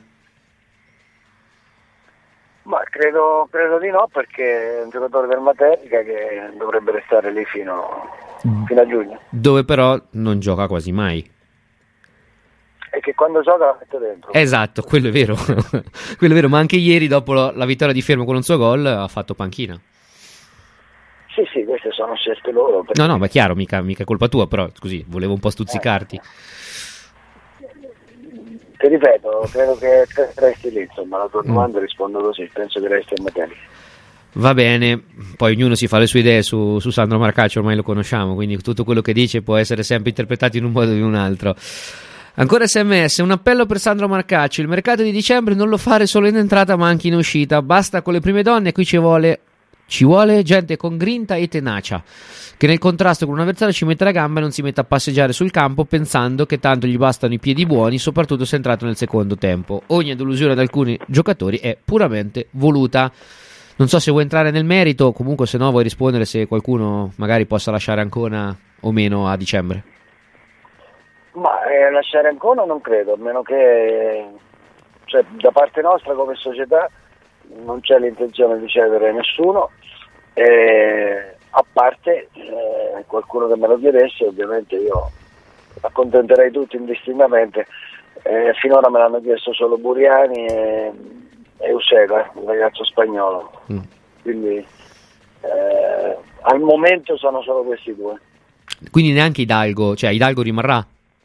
Ma credo, credo di no, perché è un giocatore del Materica che dovrebbe restare lì fino, fino a giugno. Dove però non gioca quasi mai. E che quando gioca la mette dentro. Esatto, quello è vero. Quello è vero, ma anche ieri, dopo la, la vittoria di Fermo con un suo gol, ha fatto panchina. Sì, sì, queste sono scelte loro. Perché... No, no, ma è chiaro, mica, mica è colpa tua, però così, volevo un po' stuzzicarti. Eh. Ti ripeto, credo che resti lì, insomma, la tua domanda mm. rispondo così, penso che resti in materia. Va bene, poi ognuno si fa le sue idee su, su Sandro Marcaccio, ormai lo conosciamo, quindi tutto quello che dice può essere sempre interpretato in un modo o in un altro. Ancora S M S, un appello per Sandro Marcaccio: il mercato di dicembre non lo fare solo in entrata ma anche in uscita, basta con le prime donne, qui ci vuole, ci vuole gente con grinta e tenacia, che nel contrasto con un avversario ci metta la gamba e non si metta a passeggiare sul campo pensando che tanto gli bastano i piedi buoni, soprattutto se è entrato nel secondo tempo. Ogni delusione ad alcuni giocatori è puramente voluta. Non so se vuoi entrare nel merito, comunque se no vuoi rispondere se qualcuno magari possa lasciare Ancona o meno a dicembre. Ma eh, lasciare Ancona non credo, a meno che, cioè, da parte nostra come società non c'è l'intenzione di cedere nessuno, eh, a parte eh, qualcuno che me lo chiedesse, ovviamente io accontenterei tutti indistintamente. Eh, finora me l'hanno chiesto solo Buriani e, e Eusebio, il ragazzo spagnolo, mm. quindi eh, al momento sono solo questi due. Quindi neanche Hidalgo, cioè Hidalgo rimarrà?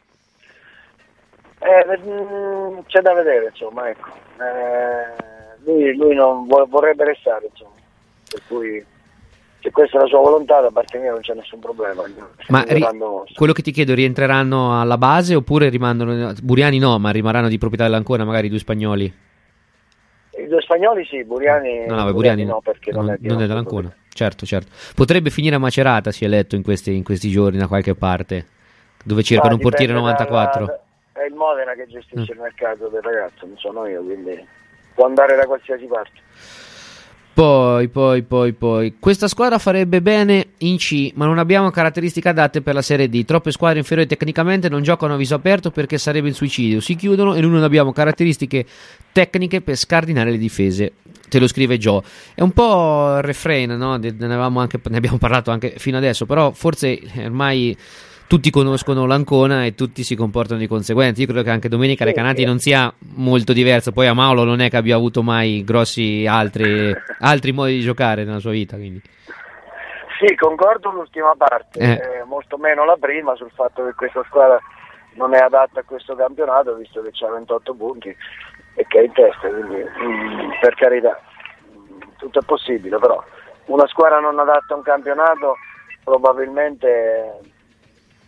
Eh, c'è da vedere, insomma, ecco. Eh, lui, lui non vorrebbe restare, insomma, per cui se questa è la sua volontà da parte mia non c'è nessun problema. Ma ri- quello che ti chiedo, rientreranno alla base oppure rimangono? Buriani no, ma rimarranno di proprietà dell'Ancona magari i due spagnoli? I due spagnoli sì, Buriani no, no, Buriani Buriani no, perché non, non è, non è dell'Ancona. Certo, certo. Potrebbe finire a Macerata, si è letto in questi, in questi giorni da qualche parte, dove cercano no, un portiere novantaquattro. Dalla, è il Modena che gestisce mm. il mercato del ragazzo, non sono io, quindi può andare da qualsiasi parte. Poi, poi, poi, poi questa squadra farebbe bene in C, ma non abbiamo caratteristiche adatte per la Serie D. Troppe squadre inferiori tecnicamente non giocano a viso aperto perché sarebbe il suicidio, si chiudono e noi non abbiamo caratteristiche tecniche per scardinare le difese. Te lo scrive Joe. È un po' il refrain, no? Ne, avevamo anche, ne abbiamo parlato anche fino adesso, però forse ormai tutti conoscono l'Ancona e tutti si comportano di conseguenza. Io credo che anche Domenica Recanati non sia molto diverso. Poi a Mauro non è che abbia avuto mai grossi altri, altri modi di giocare nella sua vita, quindi. Sì, concordo l'ultima parte, eh. Eh, molto meno la prima, sul fatto che questa squadra non è adatta a questo campionato, visto che c'ha ventotto punti e che è in testa, quindi mh, per carità, mh, tutto è possibile, però una squadra non adatta a un campionato probabilmente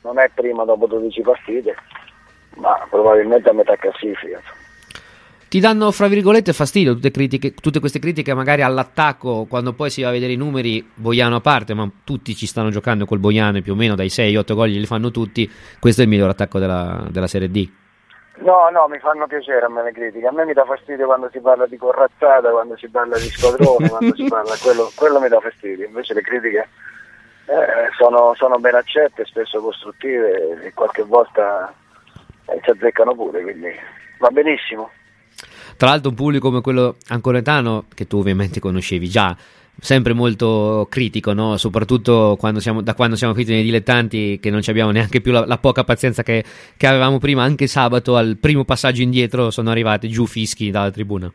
non è prima dopo dodici partite, ma probabilmente a metà classifica. Ti danno, fra virgolette, fastidio tutte, critiche, tutte queste critiche magari all'attacco, quando poi si va a vedere i numeri, Boiano a parte, ma tutti ci stanno giocando col Boiano, più o meno dai sei otto gol li fanno tutti, questo è il miglior attacco della, della Serie D. No, no, mi fanno piacere a me le critiche, a me mi dà fastidio quando si parla di corazzata, quando si parla di squadrone, quando si parla, quello, quello mi dà fastidio, invece le critiche eh, sono, sono ben accette, spesso costruttive e qualche volta eh, ci azzeccano pure, quindi va benissimo. Tra l'altro un pubblico come quello ancoletano, che tu ovviamente conoscevi già, sempre molto critico, no? Soprattutto quando siamo, da quando siamo finiti nei dilettanti, che non ci abbiamo neanche più la, la poca pazienza che, che avevamo prima. Anche sabato al primo passaggio indietro sono arrivati giù fischi dalla tribuna.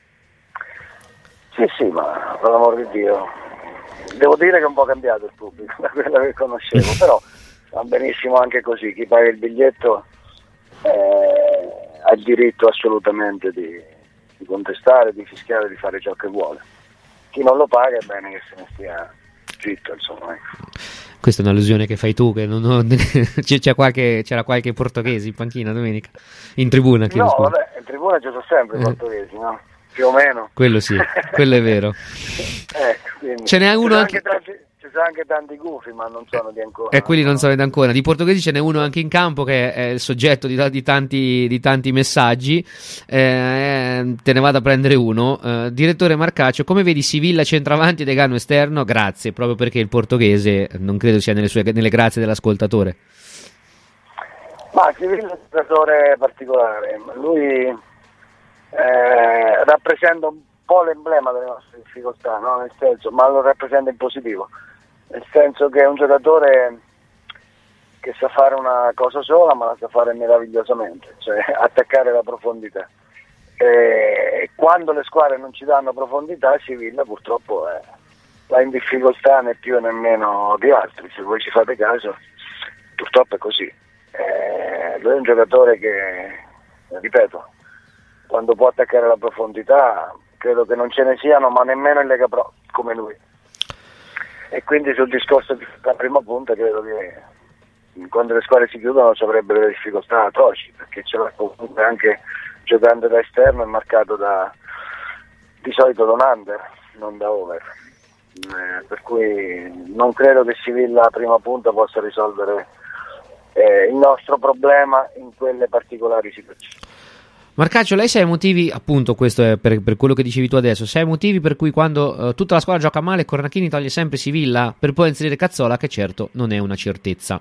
Sì, sì, ma per l'amor di Dio, devo dire che è un po' cambiato il pubblico da quello che conoscevo, però va benissimo anche così, chi paga il biglietto eh, ha il diritto assolutamente di, di contestare, di fischiare, di fare ciò che vuole. Chi non lo paga è bene che se ne stia zitto, insomma. Questa è un'allusione che fai tu, che non ho... c'è qualche, c'era qualche portoghese in panchina domenica, in tribuna. No, scusa. vabbè, in tribuna ci sono sempre i portoghesi, no? Più o meno. Quello sì, quello è vero. Ecco, quindi, ce n'è uno anche... anche tanti, ci sono anche tanti gufi, ma non sono di Ancona. E quelli non sono di Ancona. Di portoghesi ce n'è uno anche in campo che è il soggetto di, di, tanti, di tanti messaggi. Eh, te ne vado a prendere uno. Eh, direttore Marcaccio, come vedi Sivilla centravanti e Degano esterno? Grazie, proprio perché il portoghese non credo sia nelle, sue, nelle grazie dell'ascoltatore. Ma Sivilla è un giocatore particolare. Lui eh, rappresenta un po' l'emblema delle nostre difficoltà, no? Nel senso, ma lo rappresenta in positivo. Nel senso che è un giocatore che sa fare una cosa sola, ma la sa fare meravigliosamente, cioè attaccare la profondità. E quando le squadre non ci danno profondità, Sivilla purtroppo è, va in difficoltà né più né meno di altri. Se voi ci fate caso, purtroppo è così. E lui è un giocatore che, ripeto, quando può attaccare la profondità, credo che non ce ne siano, ma nemmeno in Lega Pro come lui. E quindi sul discorso della prima punta credo che quando le squadre si chiudono ci avrebbero delle difficoltà atroci, perché ce l'ha comunque anche giocando da esterno e marcato da di solito da un under, non da over. Eh, per cui non credo che Sivilla a prima punta possa risolvere eh, il nostro problema in quelle particolari situazioni. Marcaccio, lei sa i motivi, appunto questo è per, per quello che dicevi tu adesso, sa i motivi per cui quando uh, tutta la squadra gioca male Cornacchini toglie sempre Sivilla per poi inserire Cazzola, che certo non è una certezza?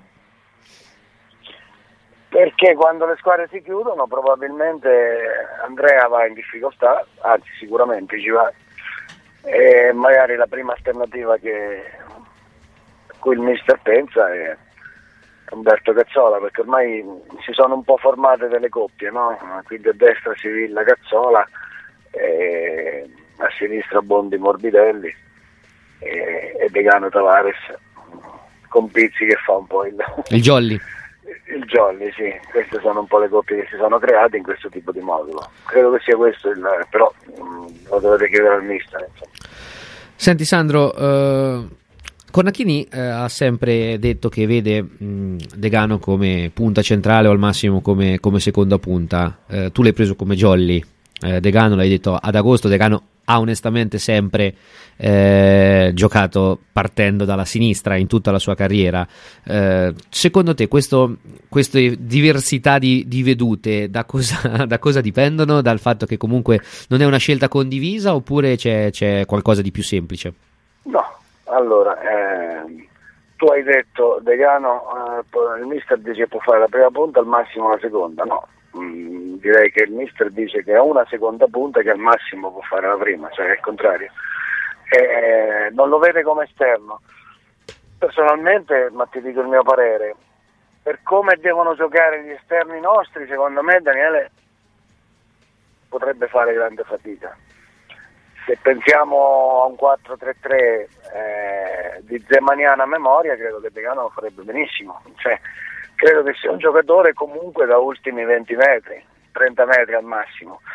Perché quando le squadre si chiudono probabilmente Andrea va in difficoltà, anzi sicuramente ci va, e magari la prima alternativa che a cui il mister pensa è Umberto Cazzola, perché ormai si sono un po' formate delle coppie, no? Quindi a destra Sivilla Cazzola, e a sinistra Bondi Morbidelli e, e Degano Tavares con Pizzi che fa un po' il, il jolly. Il jolly, sì, queste sono un po' le coppie che si sono create in questo tipo di modulo. Credo che sia questo il, però mh, lo dovete chiedere al mister, insomma. Senti Sandro, uh... Cornacchini eh, ha sempre detto che vede mh, Degano come punta centrale o al massimo come, come seconda punta. Eh, tu l'hai preso come jolly, eh, Degano l'hai detto ad agosto. Degano ha onestamente sempre eh, giocato partendo dalla sinistra in tutta la sua carriera. Eh, secondo te questo, queste diversità di, di vedute da cosa, da cosa dipendono? Dal fatto che comunque non è una scelta condivisa oppure c'è, c'è qualcosa di più semplice? No. Allora, eh, tu hai detto Degano, eh, il mister dice che può fare la prima punta, al massimo la seconda. No, mm, direi che il mister dice che ha una seconda punta che al massimo può fare la prima, cioè è il contrario. Eh, non lo vede come esterno. Personalmente, ma ti dico il mio parere, per come devono giocare gli esterni nostri, secondo me Daniele potrebbe fare grande fatica. Se pensiamo a un quattro tre tre eh, di Zemaniana a memoria, credo che Degano lo farebbe benissimo. Cioè, credo che sia un giocatore comunque da ultimi venti metri, trenta metri al massimo.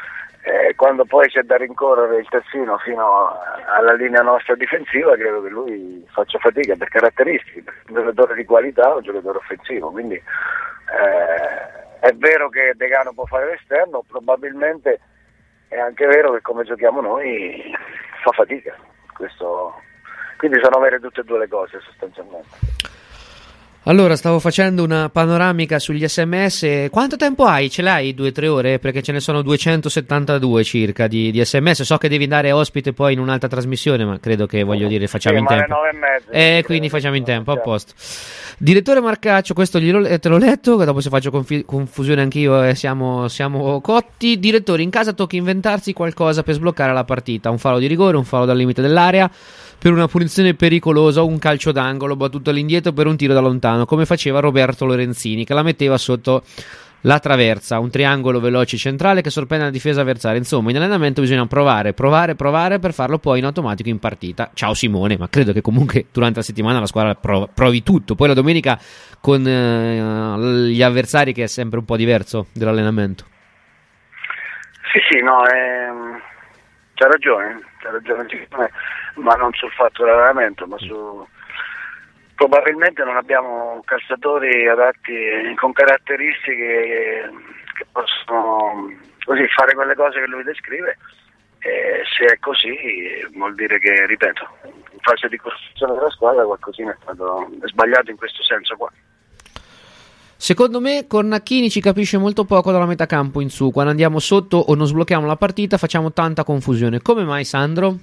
Eh, quando poi c'è da rincorrere il terzino fino alla linea nostra difensiva, credo che lui faccia fatica per caratteristiche, per un giocatore di qualità, un giocatore offensivo, quindi eh, è vero che Degano può fare l'esterno, probabilmente è anche vero che come giochiamo noi fa fatica. Questo, quindi sono vere tutte e due le cose sostanzialmente. Allora, stavo facendo una panoramica sugli sms. Quanto tempo hai? Ce l'hai? Due o tre ore? Perché ce ne sono duecentosettantadue circa di, di sms. So che devi andare ospite poi in un'altra trasmissione, ma credo che, voglio dire, facciamo sì, in ma tempo. alle nove e mezza, eh, quindi facciamo in tempo, a posto. Direttore Marcaccio, questo glielo, te l'ho letto, dopo se faccio confi- confusione anch'io eh, siamo, siamo cotti. Direttore, in casa tocca inventarsi qualcosa per sbloccare la partita. Un fallo di rigore, un fallo dal limite dell'area, per una punizione pericolosa, un calcio d'angolo battuto all'indietro per un tiro da lontano, come faceva Roberto Lorenzini, che la metteva sotto la traversa, un triangolo veloce centrale che sorprende la difesa avversaria. Insomma, in allenamento bisogna provare, provare, provare per farlo poi in automatico in partita. Ciao Simone, ma credo che comunque durante la settimana la squadra prov- provi tutto, poi la domenica con eh, gli avversari, che è sempre un po' diverso dell'allenamento. Sì, sì, no, ehm, c'ha ragione, c'ha ragione, ma non sul fatto dell'allenamento, ma su... probabilmente non abbiamo calciatori adatti con caratteristiche che possono così fare quelle cose che lui descrive, e se è così vuol dire che, ripeto, in fase di costruzione della squadra qualcosina è stato sbagliato in questo senso qua. Secondo me Cornacchini ci capisce molto poco dalla metà campo in su. Quando andiamo sotto o non sblocchiamo la partita facciamo tanta confusione. Come mai, Sandro?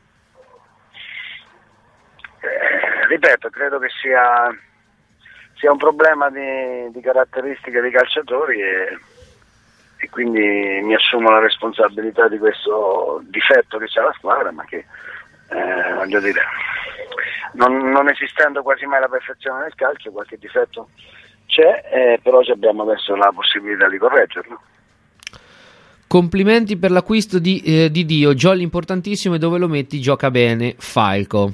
Eh, ripeto, credo che sia, sia un problema di, di caratteristiche dei calciatori e, e quindi mi assumo la responsabilità di questo difetto che c'è la squadra, ma che eh, voglio dire, non, non esistendo quasi mai la perfezione nel calcio, qualche difetto c'è, eh, però abbiamo adesso la possibilità di correggerlo. Complimenti per l'acquisto di, eh, di Dio. Jolly importantissimo, e dove lo metti gioca bene. Falco.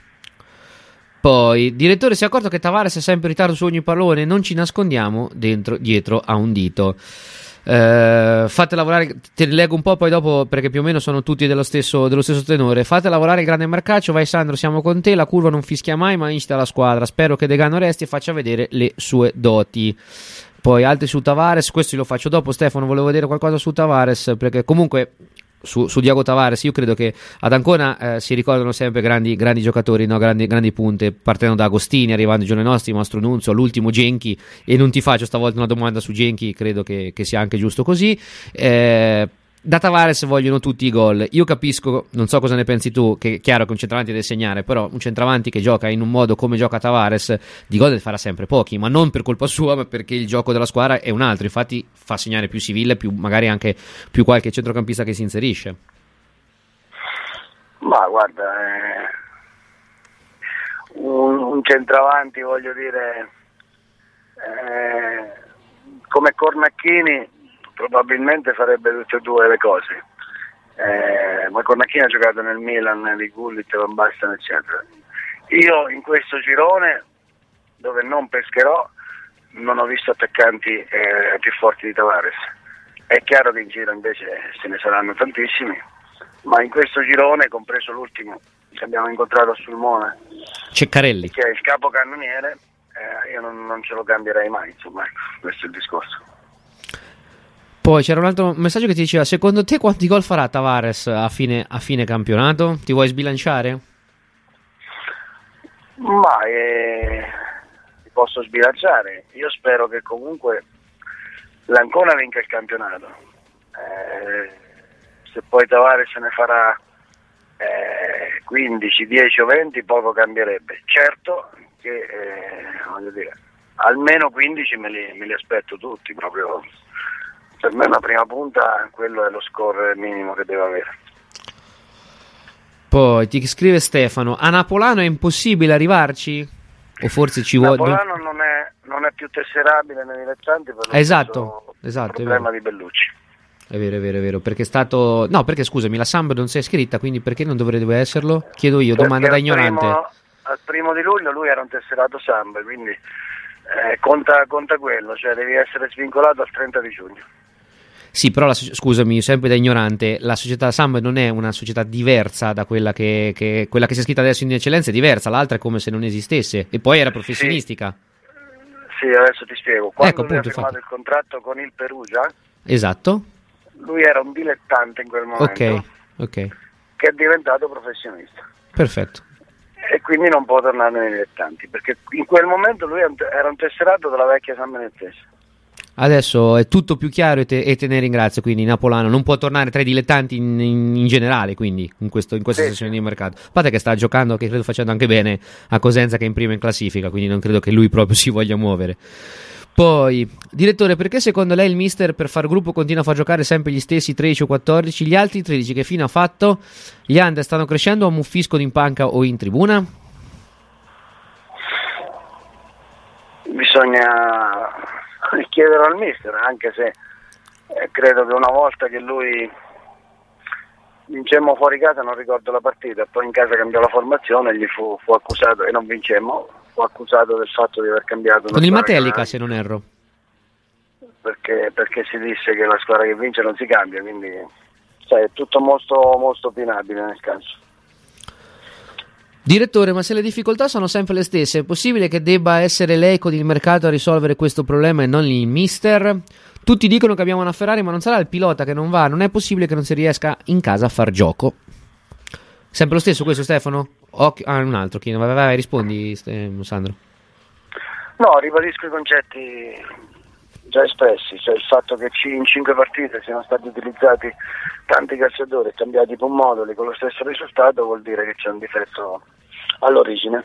Poi, direttore, si è accorto che Tavares è sempre in ritardo su ogni pallone. Non ci nascondiamo dentro, dietro a un dito. Eh, fate lavorare, te li leggo un po' poi dopo perché più o meno sono tutti dello stesso, dello stesso tenore. Fate lavorare il grande Marcaccio. Vai Sandro, siamo con te. La curva non fischia mai, ma incita la squadra. Spero che Degano resti e faccia vedere le sue doti. Poi altri su Tavares, questo lo faccio dopo. Stefano, volevo vedere qualcosa su Tavares, perché comunque su, su Diego Tavares io credo che ad Ancona eh, si ricordano sempre grandi, grandi giocatori, no? grandi, grandi punte, partendo da Agostini, arrivando ai giorni nostri, Mastro Nunzio, l'ultimo Genchi, e non ti faccio stavolta una domanda su Genchi, credo che, che sia anche giusto così. eh, Da Tavares vogliono tutti i gol. Io capisco, non so cosa ne pensi tu, che è chiaro che un centravanti deve segnare, però un centravanti che gioca in un modo come gioca Tavares di gol ne farà sempre pochi, ma non per colpa sua, ma perché il gioco della squadra è un altro. Infatti fa segnare più Sivilla, più magari anche più qualche centrocampista che si inserisce. Ma guarda, eh, un, un centravanti, voglio dire, eh, come Cornacchini probabilmente farebbe tutte e due le cose, eh, ma Cornacchini ha giocato nel Milan, nel Gullit, Van Basten eccetera. Io in questo girone, dove non pescherò, non ho visto attaccanti eh, più forti di Tavares. È chiaro che in giro invece se ne saranno tantissimi, ma in questo girone, compreso l'ultimo che abbiamo incontrato a Sulmona, Ceccarelli, che è il capocannoniere, eh, io non, non ce lo cambierei mai, insomma, ecco, questo è il discorso. Poi c'era un altro messaggio che ti diceva: secondo te quanti gol farà Tavares a fine, a fine campionato? Ti vuoi sbilanciare? Ma eh, ti posso sbilanciare. Io spero che comunque l'Ancona vinca il campionato. Eh, se poi Tavares se ne farà eh, quindici, dieci o venti, poco cambierebbe. Certo che eh, voglio dire, almeno quindici me li, me li aspetto tutti, proprio. Per me una prima punta, quello è lo score minimo che deve avere. Poi ti scrive Stefano: a Napolano è impossibile arrivarci? O forse ci vuole... Napolano non è, non è più tesserabile nei dilettanti per lo esatto, esatto, problema di Bellucci. È vero, è vero, è vero, perché è stato... No, perché scusami, la Samp non si è iscritta, quindi perché non dovrebbe esserlo? Chiedo io, domanda da ignorante. Primo, al primo di luglio lui era un tesserato Samp, quindi eh, conta, conta quello, cioè devi essere svincolato al trenta di giugno. Sì, però la, scusami, sempre da ignorante, la società Samba non è una società diversa da quella che, che quella che si è scritta adesso in eccellenza, è diversa, l'altra è come se non esistesse, e poi era professionistica. Sì, sì, adesso ti spiego. Quando Ecco, lui appunto, ha firmato infatti. il contratto con il Perugia, Esatto. lui era un dilettante in quel momento, Ok, ok, che è diventato professionista. perfetto. E quindi non può tornare nei dilettanti, perché in quel momento lui era un tesserato della vecchia San Benettese. Adesso è tutto più chiaro e te, e te ne ringrazio, quindi Napolano non può tornare tra i dilettanti in, in, in generale, quindi in, questo, in questa Sì. sessione di mercato. A parte che sta giocando, che credo facendo anche bene a Cosenza, che è in prima in classifica, quindi non credo che lui proprio si voglia muovere. Poi, direttore, perché secondo lei il mister per far gruppo continua a far giocare sempre gli stessi tredici o quattordici, gli altri tredici che fino ha fatto? Gli under stanno crescendo o ammuffiscono in panca o in tribuna? Bisogna chiederlo al mister, anche se eh, credo che una volta che lui vincemmo fuori casa, non ricordo la partita, poi in casa cambiò la formazione, gli fu, fu accusato, e non vincemmo, fu accusato del fatto di aver cambiato una Con il squadra che Matelica, aveva- se non erro. perché, perché si disse che la squadra che vince non si cambia, quindi sai, è tutto molto, molto opinabile nel caso. Direttore, ma se le difficoltà sono sempre le stesse, è possibile che debba essere lei con il mercato a risolvere questo problema e non il mister? Tutti dicono che abbiamo una Ferrari, ma non sarà il pilota che non va, non è possibile che non si riesca in casa a far gioco. Sempre lo stesso questo, Stefano? Occhio, ah, un altro, chi? Vai, vai, rispondi, Sandro. No, ribadisco i concetti già espressi, cioè il fatto che ci- in cinque partite siano stati utilizzati tanti calciatori e cambiati pomodoli con lo stesso risultato, vuol dire che c'è un difetto all'origine.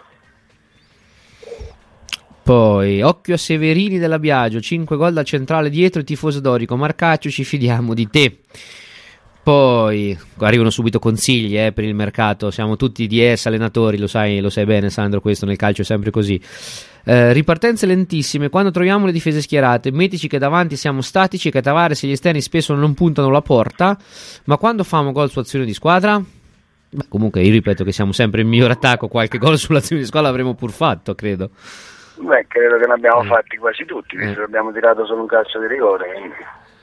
Poi, occhio a Severini della Biagio, cinque gol da centrale dietro il tifoso dorico, Marcaccio, ci fidiamo di te. Poi arrivano subito consigli eh, per il mercato, siamo tutti D S allenatori, lo sai, lo sai bene Sandro, questo nel calcio è sempre così. Eh, ripartenze lentissime, quando troviamo le difese schierate, mettici che davanti siamo statici e che Tavares e gli esterni spesso non puntano la porta, ma quando famo gol su azione di squadra? Beh, comunque io ripeto che siamo sempre il miglior attacco, qualche gol sull'azione di squadra l'avremmo pur fatto, credo. Beh, credo che ne abbiamo Eh. fatti quasi tutti, visto Eh. che abbiamo tirato solo un calcio di rigore. Quindi.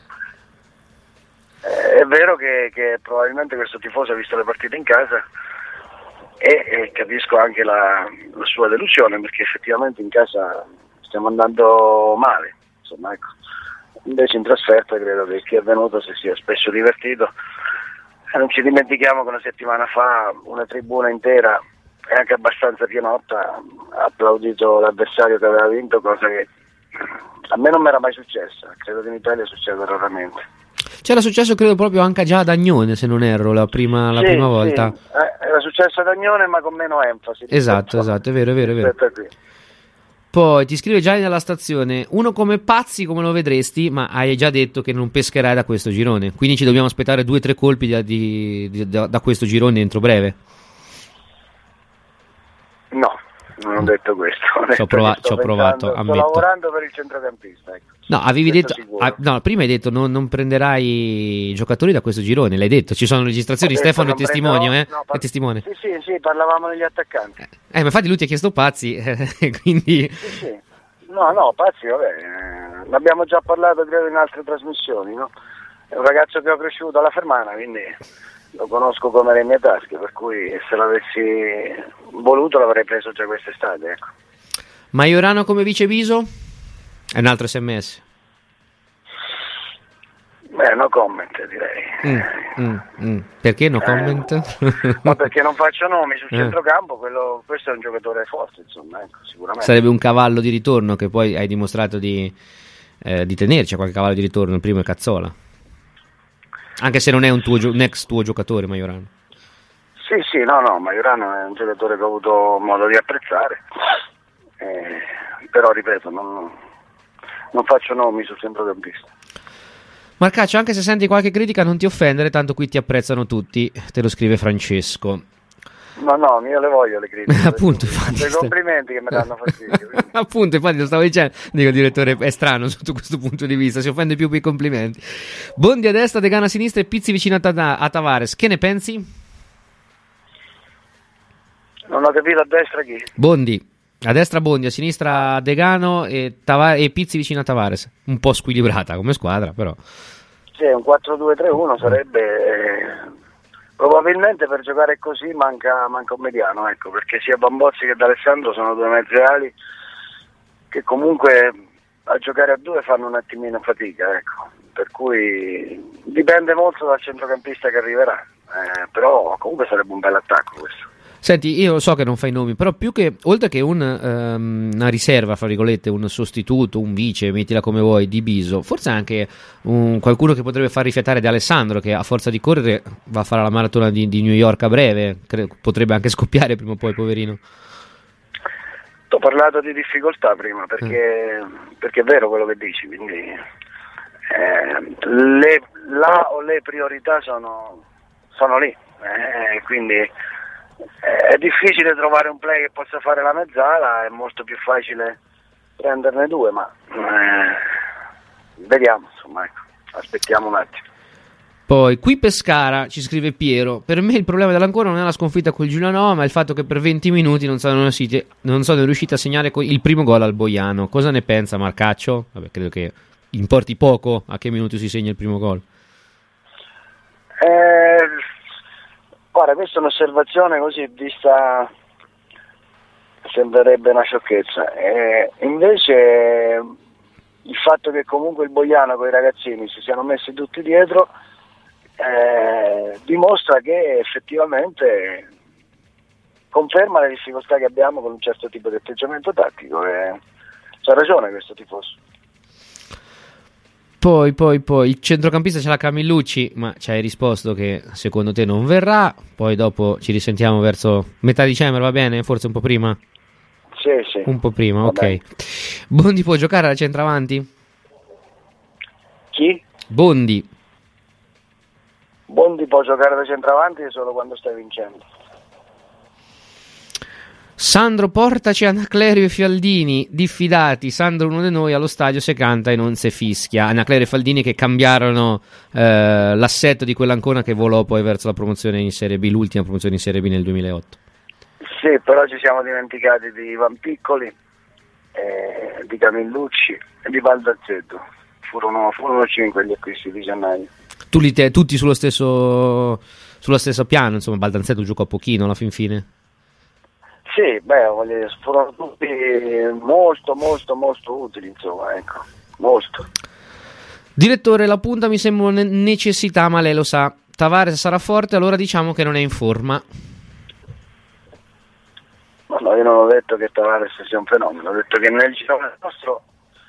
Eh, è vero che, che probabilmente questo tifoso ha visto le partite in casa e, e capisco anche la, la sua delusione, perché effettivamente in casa stiamo andando male. Insomma, ecco. Invece in trasferta credo che chi è venuto si sia spesso divertito. E non ci dimentichiamo che una settimana fa una tribuna intera e anche abbastanza pienotta ha applaudito l'avversario che aveva vinto, cosa che a me non mi era mai successa, credo che in Italia succeda raramente. C'era successo credo proprio anche già ad Agnone, se non erro, la prima, la Sì, prima sì, volta. eh, era successo ad Agnone ma con meno enfasi. Esatto, esatto, è vero, è vero, è vero. Rispetto a qui. Poi ti scrive Gianni dalla stazione, uno come Pazzi come lo vedresti, ma hai già detto che non pescherai da questo girone, quindi ci dobbiamo aspettare due o tre colpi da, di, di- da, da questo girone entro breve. No, non ho detto questo. Ho detto prova- che sto ci ho provato, pensando- ammetto. Sto lavorando per il centrocampista. Ecco. No, avevi Questo detto, sicuro. ah, no, prima hai detto non, non prenderai giocatori da questo girone, l'hai detto, ci sono registrazioni, Ho detto, Stefano è non testimonio, prenderò- eh? no, È par- testimone. Sì, sì, sì, parlavamo degli attaccanti. Eh, ma infatti lui ti ha chiesto Pazzi, eh, quindi... Sì, sì. No, no, Pazzi, vabbè, eh, l'abbiamo già parlato credo in altre trasmissioni, no? È un ragazzo che ho cresciuto alla Fermana, quindi lo conosco come le mie tasche, per cui se l'avessi voluto l'avrei preso già quest'estate, ecco. Majorano come vice Biso? È un altro sms. Beh, no comment direi. Mm, mm, mm. Perché no comment? Ma perché non faccio nomi sul Eh. centrocampo, quello, questo è un giocatore forte, insomma, ecco, sicuramente. Sarebbe un cavallo di ritorno che poi hai dimostrato di, eh, di tenerci a qualche cavallo di ritorno, il primo è Cazzola. Anche se non è un, tuo gio- un ex tuo giocatore, Majorano. Sì, sì, no, no, Majorano è un giocatore che ho avuto modo di apprezzare, eh, però ripeto, non, non faccio nomi sul centrocampista. Marcaccio, anche se senti qualche critica non ti offendere, tanto qui ti apprezzano tutti, te lo scrive Francesco. No, no, io le voglio le critiche. Appunto, sono infatti, dei sta- complimenti che mi danno fastidio. quindi. Appunto, infatti lo stavo dicendo, dico direttore, è strano sotto questo punto di vista, si offende più per i complimenti. Bondi a destra, Degana a sinistra e Pizzi vicino a, Ta- a Tavares, che ne pensi? Non ho capito a destra chi? Bondi, a destra Bondi, a sinistra Degano e, Tava- e Pizzi vicino a Tavares, un po' squilibrata come squadra però. Sì, un quattro due tre uno sarebbe eh, probabilmente per giocare così manca, manca un mediano, ecco, perché sia Bambozzi che D'Alessandro sono due mezzi ali che comunque a giocare a due fanno un attimino fatica, ecco, per cui dipende molto dal centrocampista che arriverà, eh, però comunque sarebbe un bel attacco questo. Senti, io so che non fai nomi, però più che, oltre che un, um, una riserva, fra virgolette, un sostituto, un vice, mettila come vuoi, di Biso, forse anche un, qualcuno che potrebbe far rifiatare D'Alessandro, che a forza di correre va a fare la maratona di, di New York a breve, Cre- potrebbe anche scoppiare prima o poi, poverino. Ho parlato di difficoltà prima, perché, eh. perché è vero quello che dici, quindi eh, le, la o le priorità sono, sono lì, eh, quindi... è difficile trovare un play che possa fare la mezzala, è molto più facile prenderne due, ma eh, vediamo, insomma, ecco, aspettiamo un attimo. Poi qui Pescara, ci scrive Piero, per me il problema dell'Ancona non è la sconfitta con il Giulianova, ma il fatto che per venti minuti non sono riusciti, non sono riusciti a segnare il primo gol al Boiano. Cosa ne pensa Marcaccio? Vabbè, credo che importi poco a che minuto si segna il primo gol. Eh... Guarda, questa è un'osservazione così vista sembrerebbe una sciocchezza, e invece il fatto che comunque il Boiano con i ragazzini si siano messi tutti dietro eh, dimostra che effettivamente conferma le difficoltà che abbiamo con un certo tipo di atteggiamento tattico, e c'ha ragione questo tifoso. Poi, poi, poi, il centrocampista c'è la Camillucci, ma ci hai risposto che secondo te non verrà. Poi dopo ci risentiamo verso metà dicembre, va bene? Forse un po' prima? Sì, sì. Un po' prima, va ok. bene. Bondi può giocare alla centravanti? Chi? Bondi. Bondi può giocare da centravanti solo quando stai vincendo. Sandro, portaci Anaclerio e Fialdini, diffidati, Sandro uno di noi allo stadio se canta e non se fischia. Anaclerio e Fialdini che cambiarono eh, l'assetto di quell'Ancona che volò poi verso la promozione in Serie B, l'ultima promozione in Serie B nel duemilaotto. Sì, però ci siamo dimenticati di Ivan Piccoli, eh, di Camillucci e di Baldazzetto. Furono, furono cinque gli acquisti di gennaio. Tu li te, tutti sullo stesso, sullo stesso piano, insomma, Baldazzetto giocò pochino alla fin fine. Sì, beh, voglio dire, furono tutti molto, molto, molto utili, insomma, ecco, molto. Direttore, la punta mi sembra una necessità, ma lei lo sa. Tavares sarà forte, allora diciamo che non è in forma. No, no, io non ho detto che Tavares sia un fenomeno, ho detto che nel girone nostro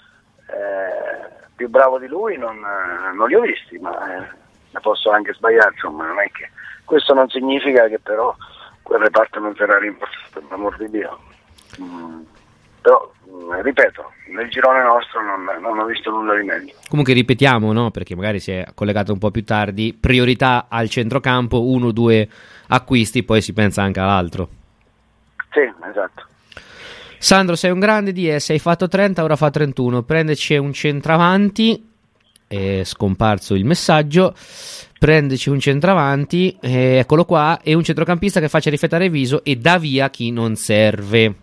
eh, più bravo di lui non, non li ho visti, ma eh, ne posso anche sbagliare, insomma, non è che questo non significa che però quel reparto non sarà rimportato, per l'amor di Dio. Mm, però, mm, ripeto, nel girone nostro non, non ho visto nulla di meglio. Comunque ripetiamo, no? Perché magari si è collegato un po' più tardi, priorità al centrocampo, uno o due acquisti, poi si pensa anche all'altro. Sì, esatto. Sandro, sei un grande D S, hai fatto trenta, ora fa trentuno, prendeci un centravanti, è scomparso il messaggio, prendeci un centravanti, eh, eccolo qua, e un centrocampista che faccia riflettere Viso e dà via chi non serve.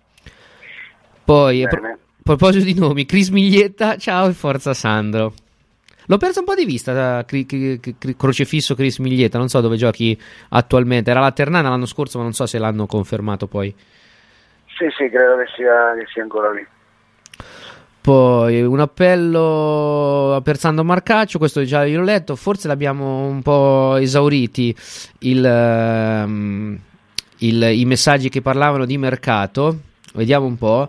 Poi, a pro- proposito di nomi, Cris Miglietta, ciao e forza Sandro. L'ho perso un po' di vista da cri- cri- cri- crocefisso Cris Miglietta, non so dove giochi attualmente, era la Ternana l'anno scorso, ma non so se l'hanno confermato poi. Sì, sì, credo che sia, che sia ancora lì. Poi un appello per Sandro Marcaccio, questo già l'ho letto, forse l'abbiamo un po' esauriti il, um, il, i messaggi che parlavano di mercato, vediamo un po'.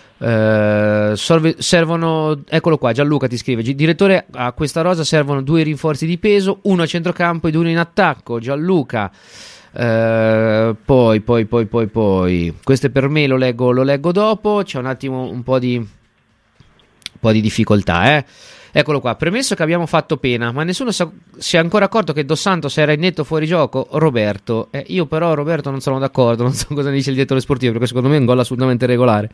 Uh, serve, servono, eccolo qua, Gianluca ti scrive: direttore, a questa rosa servono due rinforzi di peso, uno a centrocampo ed uno in attacco. Gianluca. Uh, poi poi poi poi poi questo per me lo leggo, lo leggo dopo, c'è un attimo un po' di un po' di difficoltà, eh. Eccolo qua, premesso che abbiamo fatto pena, ma nessuno si è ancora accorto che Dos Santos era in netto fuorigioco. Roberto, eh, io però Roberto non sono d'accordo, non so cosa dice il direttore sportivo, perché secondo me è un gol assolutamente regolare.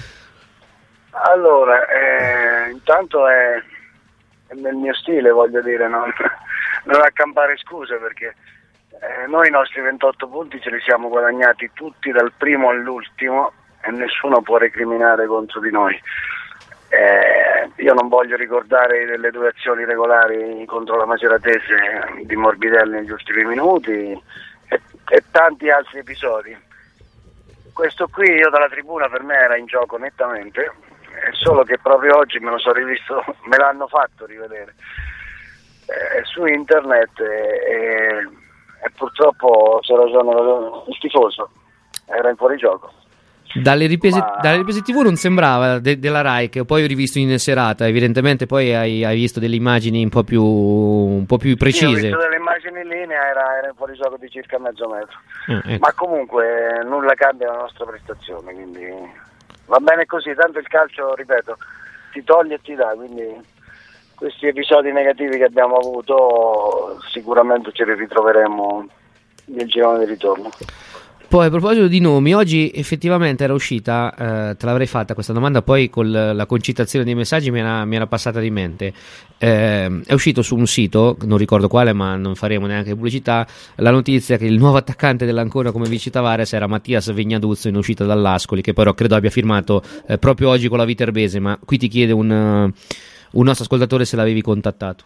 Allora, eh, intanto è, è nel mio stile, voglio dire, non, non accampare scuse, perché eh, noi i nostri ventotto punti ce li siamo guadagnati tutti dal primo all'ultimo e nessuno può recriminare contro di noi. Eh, Eh, io non voglio ricordare delle due azioni regolari contro la Maceratese di Morbidelli negli ultimi minuti e, e tanti altri episodi. Questo qui io dalla tribuna per me era in gioco nettamente, è solo che proprio oggi me lo sono rivisto, me l'hanno fatto rivedere eh, su internet e, e, e purtroppo c'era ragione il tifoso, era in fuorigioco. Dalle riprese, Ma... dalle riprese tivù non sembrava de- della Rai, che poi ho rivisto in serata, evidentemente poi hai, hai visto delle immagini un po' più, un po' più precise. Sì, ho visto delle immagini in linea, era, era in fuorigioco di circa mezzo metro. Ah, ecco. Ma comunque nulla cambia la nostra prestazione, quindi va bene così, tanto il calcio, ripeto, ti toglie e ti dà, quindi questi episodi negativi che abbiamo avuto sicuramente ce li ritroveremo nel girone di ritorno. Poi a proposito di nomi, oggi effettivamente era uscita, eh, te l'avrei fatta questa domanda, poi con la concitazione dei messaggi mi era, mi era passata di mente. Eh, è uscito su un sito, non ricordo quale, ma non faremo neanche pubblicità, la notizia che il nuovo attaccante dell'Ancona come vice Tavares era Mattias Vegnaduzzo, in uscita dall'Ascoli, che però credo abbia firmato eh, proprio oggi con la Viterbese, ma qui ti chiede un, uh, un nostro ascoltatore se l'avevi contattato.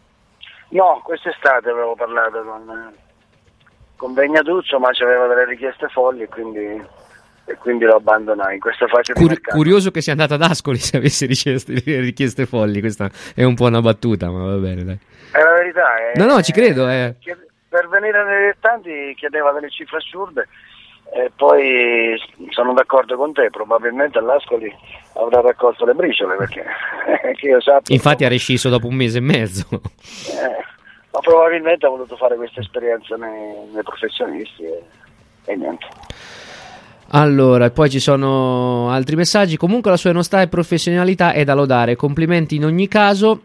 No, quest'estate avevo parlato con... con Vegnaduzzo, ma c'aveva delle richieste folli e quindi, e quindi lo abbandonai in questa fase di Cur- mercato. Curioso che sia andata ad Ascoli se avesse richieste, richieste folli, questa è un po' una battuta, ma va bene, dai. È la verità. È, No, no, ci credo. Eh. Per venire nei dilettanti chiedeva delle cifre assurde e poi sono d'accordo con te, probabilmente all'Ascoli avrà raccolto le briciole, perché che io sappia, Infatti ha rescisso dopo un mese e mezzo. Eh, ma probabilmente ha voluto fare questa esperienza nei, nei professionisti e, e niente. Allora, e poi ci sono altri messaggi. Comunque la sua onestà e professionalità è da lodare. Complimenti in ogni caso.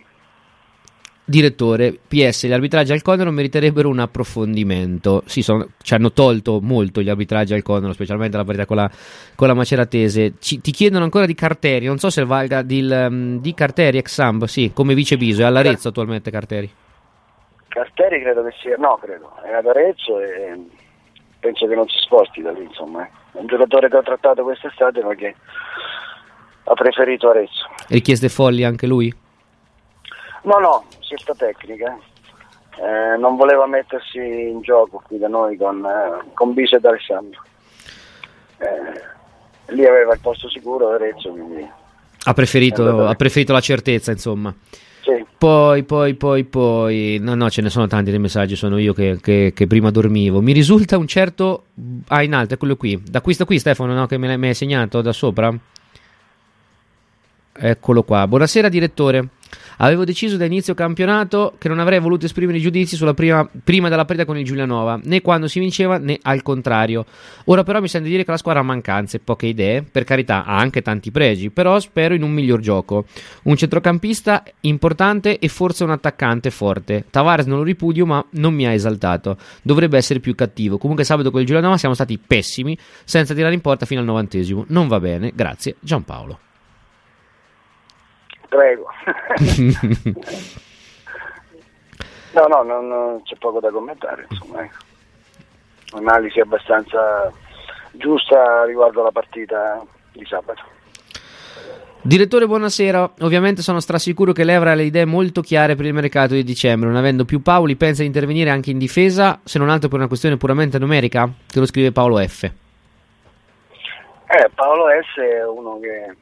Direttore, P S, gli arbitraggi al Condor meriterebbero un approfondimento. Sì, sono, ci hanno tolto molto gli arbitraggi al Condor, specialmente la partita con la, con la Maceratese. Ci, ti chiedono ancora di Carteri, non so se valga di, di Carteri ex Samb, sì, come vice Biso, è all'Arezzo attualmente Carteri. Carteri credo che sia, no credo, è ad Arezzo e penso che non si sposti da lì, insomma. È un giocatore che ho trattato quest'estate ma che ha preferito Arezzo. Richieste folli anche lui? No, no, scelta tecnica. Eh, non voleva mettersi in gioco qui da noi con, eh, con Biso ed Alessandro. Eh, lì aveva il posto sicuro ad Arezzo, quindi... Ha preferito, ha preferito la certezza, insomma. Sì. Poi, poi, poi, poi, no, no, ce ne sono tanti dei messaggi, sono io che, che, che prima dormivo. Mi risulta un certo, ah, in alto, è quello qui, da questo qui Stefano, no, che me l'hai, me l'hai segnato da sopra? Eccolo qua. Buonasera direttore. Avevo deciso da inizio campionato che non avrei voluto esprimere giudizi sulla prima, prima della partita con il Giulianova, né quando si vinceva né al contrario. Ora però mi sento di dire che la squadra ha mancanze, poche idee, per carità ha anche tanti pregi, però spero in un miglior gioco. Un centrocampista importante e forse un attaccante forte. Tavares non lo ripudio ma non mi ha esaltato, dovrebbe essere più cattivo. Comunque sabato con il Giulianova siamo stati pessimi, senza tirare in porta fino al novantesimo. Non va bene, grazie Giampaolo. Prego. no, no, non, non c'è poco da commentare, insomma, ecco. Un'analisi abbastanza giusta riguardo alla partita di sabato. Direttore, buonasera. Ovviamente sono strasicuro che lei avrà le idee molto chiare per il mercato di dicembre. Non avendo più Paoli, pensa di intervenire anche in difesa, se non altro per una questione puramente numerica? Te lo scrive Paolo F. Eh, Paolo S è uno che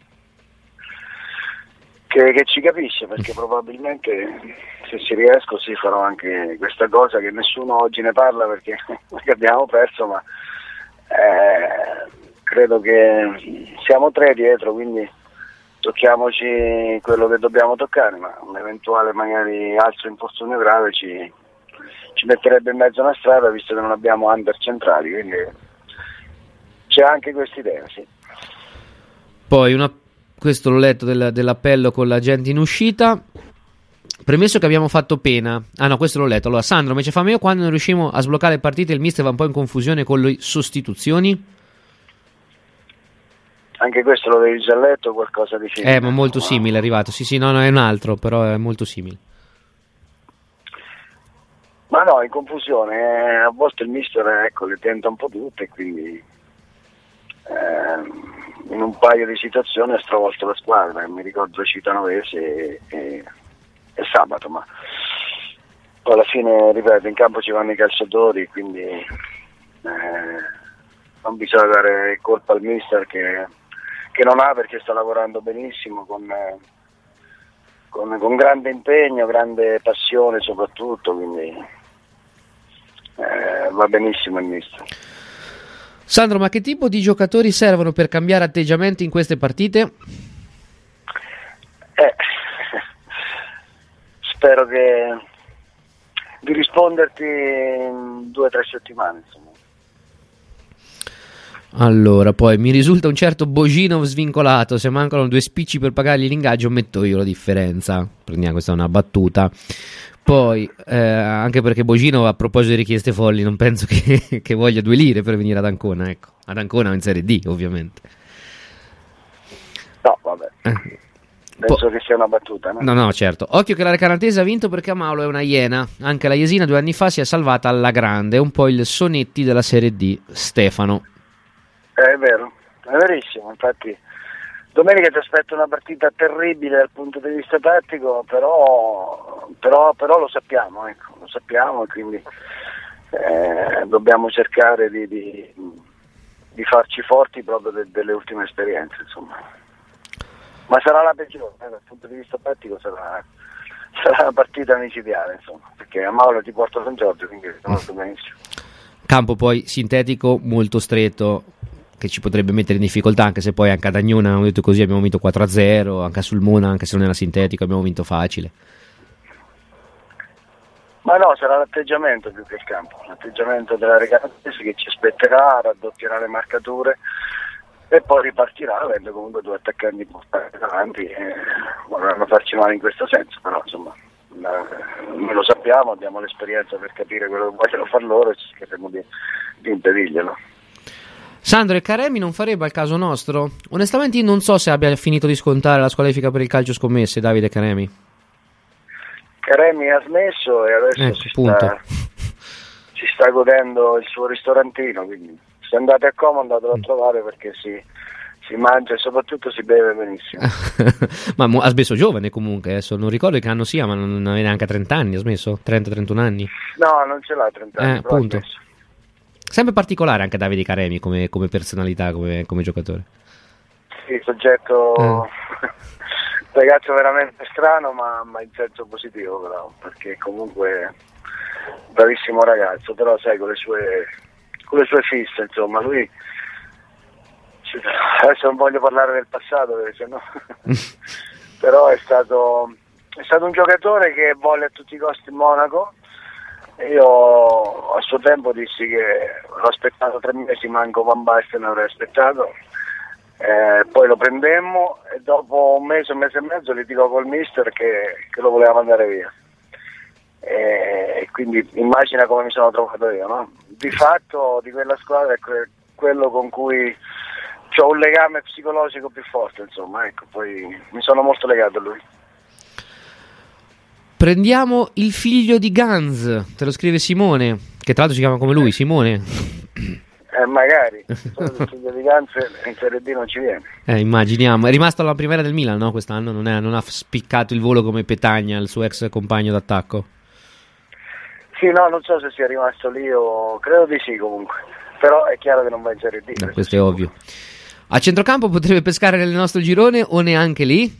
Che, che ci capisce, perché probabilmente se ci riesco sì farò anche questa cosa che nessuno oggi ne parla perché abbiamo perso, ma eh, credo che siamo tre dietro, quindi tocchiamoci quello che dobbiamo toccare, ma un eventuale magari altro infortunio grave ci, ci metterebbe in mezzo a una strada, visto che non abbiamo under centrali, quindi c'è anche questa idea, sì. Poi una questo l'ho letto del, dell'appello con la gente in uscita. Premesso che abbiamo fatto pena. Ah no, questo l'ho letto. Allora, Sandro, me ce fa meglio quando non riuscimo a sbloccare le partite, il mister va un po' in confusione con le sostituzioni. Anche questo lo avevi già letto, qualcosa di simile. Eh, ma molto simile è arrivato. Sì, sì, no, no, è un altro, però è molto simile. Ma no, in confusione. Eh, a volte il mister, ecco, le tenta un po' tutte, quindi... Eh, in un paio di situazioni ha stravolto la squadra, mi ricordo Citanovese e, e, e Sabato, ma poi alla fine, ripeto, in campo ci vanno i calciatori, quindi eh, non bisogna dare colpa al mister che, che non ha, perché sta lavorando benissimo con, con, con grande impegno, grande passione soprattutto, quindi eh, va benissimo il mister. Sandro, ma che tipo di giocatori servono per cambiare atteggiamenti in queste partite? Eh, spero che di risponderti in due o tre settimane, insomma. Allora, poi mi risulta un certo Boginov svincolato, se mancano due spicci per pagargli l'ingaggio metto io la differenza. Prendiamo, questa è una battuta. Poi, eh, anche perché Boginov, a proposito di richieste folli, non penso che, che voglia due lire per venire ad Ancona, ecco. Ad Ancona in Serie D, ovviamente. No, vabbè. Eh. Penso Po- che sia una battuta, no? No, no, certo. Occhio che la Recanatese ha vinto perché Amaulo è una iena. Anche la Jesina due anni fa si è salvata alla grande. È un po' il Sonetti della Serie D, Stefano. È vero, è verissimo. Infatti, domenica ti aspetto una partita terribile dal punto di vista tattico, però, però, però lo sappiamo, ecco, lo sappiamo, e quindi eh, dobbiamo cercare di, di, di farci forti proprio de, delle ultime esperienze, insomma. Ma sarà la peggiore, eh, dal punto di vista tattico sarà, sarà una partita micidiale, insomma, perché a Mauro ti porta a San Giorgio, quindi è molto benissimo. Campo poi sintetico molto stretto, che ci potrebbe mettere in difficoltà, anche se poi anche ad Agnona, abbiamo detto così, abbiamo vinto quattro a zero, anche a Sulmona, anche se non era sintetico, abbiamo vinto facile. Ma no, sarà l'atteggiamento più che il campo, l'atteggiamento della Recanatese che ci aspetterà, raddoppierà le marcature e poi ripartirà avendo comunque due attaccanti portati davanti e vorranno farci male in questo senso, però insomma noi lo sappiamo, abbiamo l'esperienza per capire quello che vogliono far loro e cercheremo di, di impedirglielo. Sandro, e Caremi non farebbe al caso nostro? Onestamente io non so se abbia finito di scontare la squalifica per il calcio scommesse, Davide Caremi. Caremi ha smesso e adesso ecco, si, punto. sta, si sta godendo il suo ristorantino, quindi se andate a Como andatelo a trovare perché si, si mangia e soprattutto si beve benissimo. Ma mo- ha smesso giovane comunque, adesso non ricordo che anno sia, ma non, non aveva neanche trenta anni, ha smesso, trenta trentuno anni. No, non ce l'ha trenta anni, Eh, però ha appunto. smesso. Sempre particolare anche Davide Caremi come, come personalità, come, come giocatore. Sì, soggetto Eh. ragazzo veramente strano, ma, ma in senso positivo però, perché comunque bravissimo ragazzo, però sai con le sue con le sue fisse, insomma, lui adesso non voglio parlare del passato perché sennò però è stato è stato un giocatore che volle a tutti i costi il Monaco. Io a suo tempo dissi che l'ho aspettato tre mesi, manco Van Basten avrei aspettato, eh, poi lo prendemmo e dopo un mese, un mese e mezzo litigò col mister che, che lo voleva mandare via, e quindi immagina come mi sono trovato io, no? Di fatto di quella squadra è que- quello con cui ho un legame psicologico più forte, insomma, ecco, poi mi sono molto legato a lui. Prendiamo il figlio di Ganz, te lo scrive Simone, che tra l'altro si chiama come lui, Simone. Eh, magari, solo il figlio di Ganz in Serie D non ci viene. Eh, immaginiamo. È rimasto alla primera del Milan, no? Quest'anno non, è, non ha spiccato il volo come Petagna, il suo ex compagno d'attacco. Sì, no, non so se sia rimasto lì o credo di sì comunque, però è chiaro che non va in Serie D. No, questo è ovvio. A centrocampo potrebbe pescare nel nostro girone o neanche lì?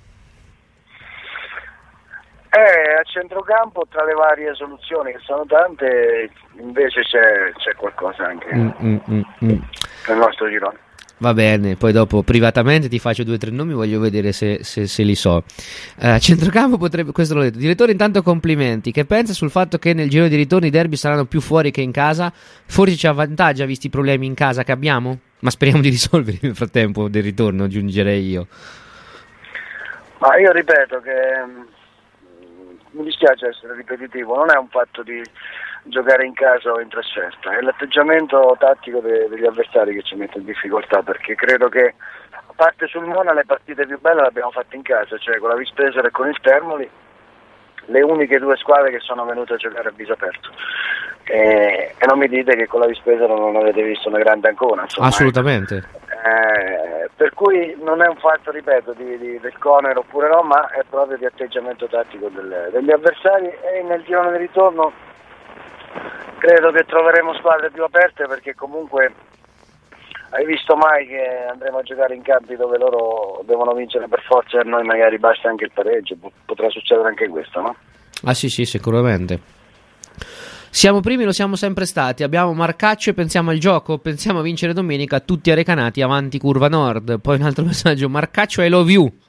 Eh, a centrocampo tra le varie soluzioni che sono tante invece c'è, c'è qualcosa anche Mm, mm, mm, mm. nel nostro girone. Va bene, poi dopo privatamente ti faccio due o tre nomi, voglio vedere se, se, se li so. Eh, a centrocampo potrebbe, questo l'ho detto. Direttore, intanto complimenti. Che pensa sul fatto che nel giro di ritorno i derby saranno più fuori che in casa? Forse ci avvantaggia visti i problemi in casa che abbiamo? Ma speriamo di risolverli nel frattempo del ritorno, aggiungerei io. Ma io ripeto che mi dispiace essere ripetitivo, non è un fatto di giocare in casa o in trasferta, è l'atteggiamento tattico de- degli avversari che ci mette in difficoltà, perché credo che a parte sul Mona le partite più belle le abbiamo fatte in casa, cioè con la Vispesaro e con il Termoli, le uniche due squadre che sono venute a giocare a viso aperto, e, e non mi dite che con la Vispesaro non avete visto una grande Ancona, insomma, Assolutamente. eh, Per cui non è un fatto, ripeto, di, di, del Conero oppure no, ma è proprio di atteggiamento tattico del, degli avversari, e nel girone di ritorno credo che troveremo squadre più aperte, perché comunque hai visto mai che andremo a giocare in campi dove loro devono vincere per forza e a noi magari basta anche il pareggio, potrà succedere anche questo, no? Ah sì sì, sicuramente. Siamo primi, lo siamo sempre stati, abbiamo Marcaccio e pensiamo al gioco, pensiamo a vincere domenica, tutti arecanati avanti curva nord. Poi un altro messaggio, Marcaccio I love you.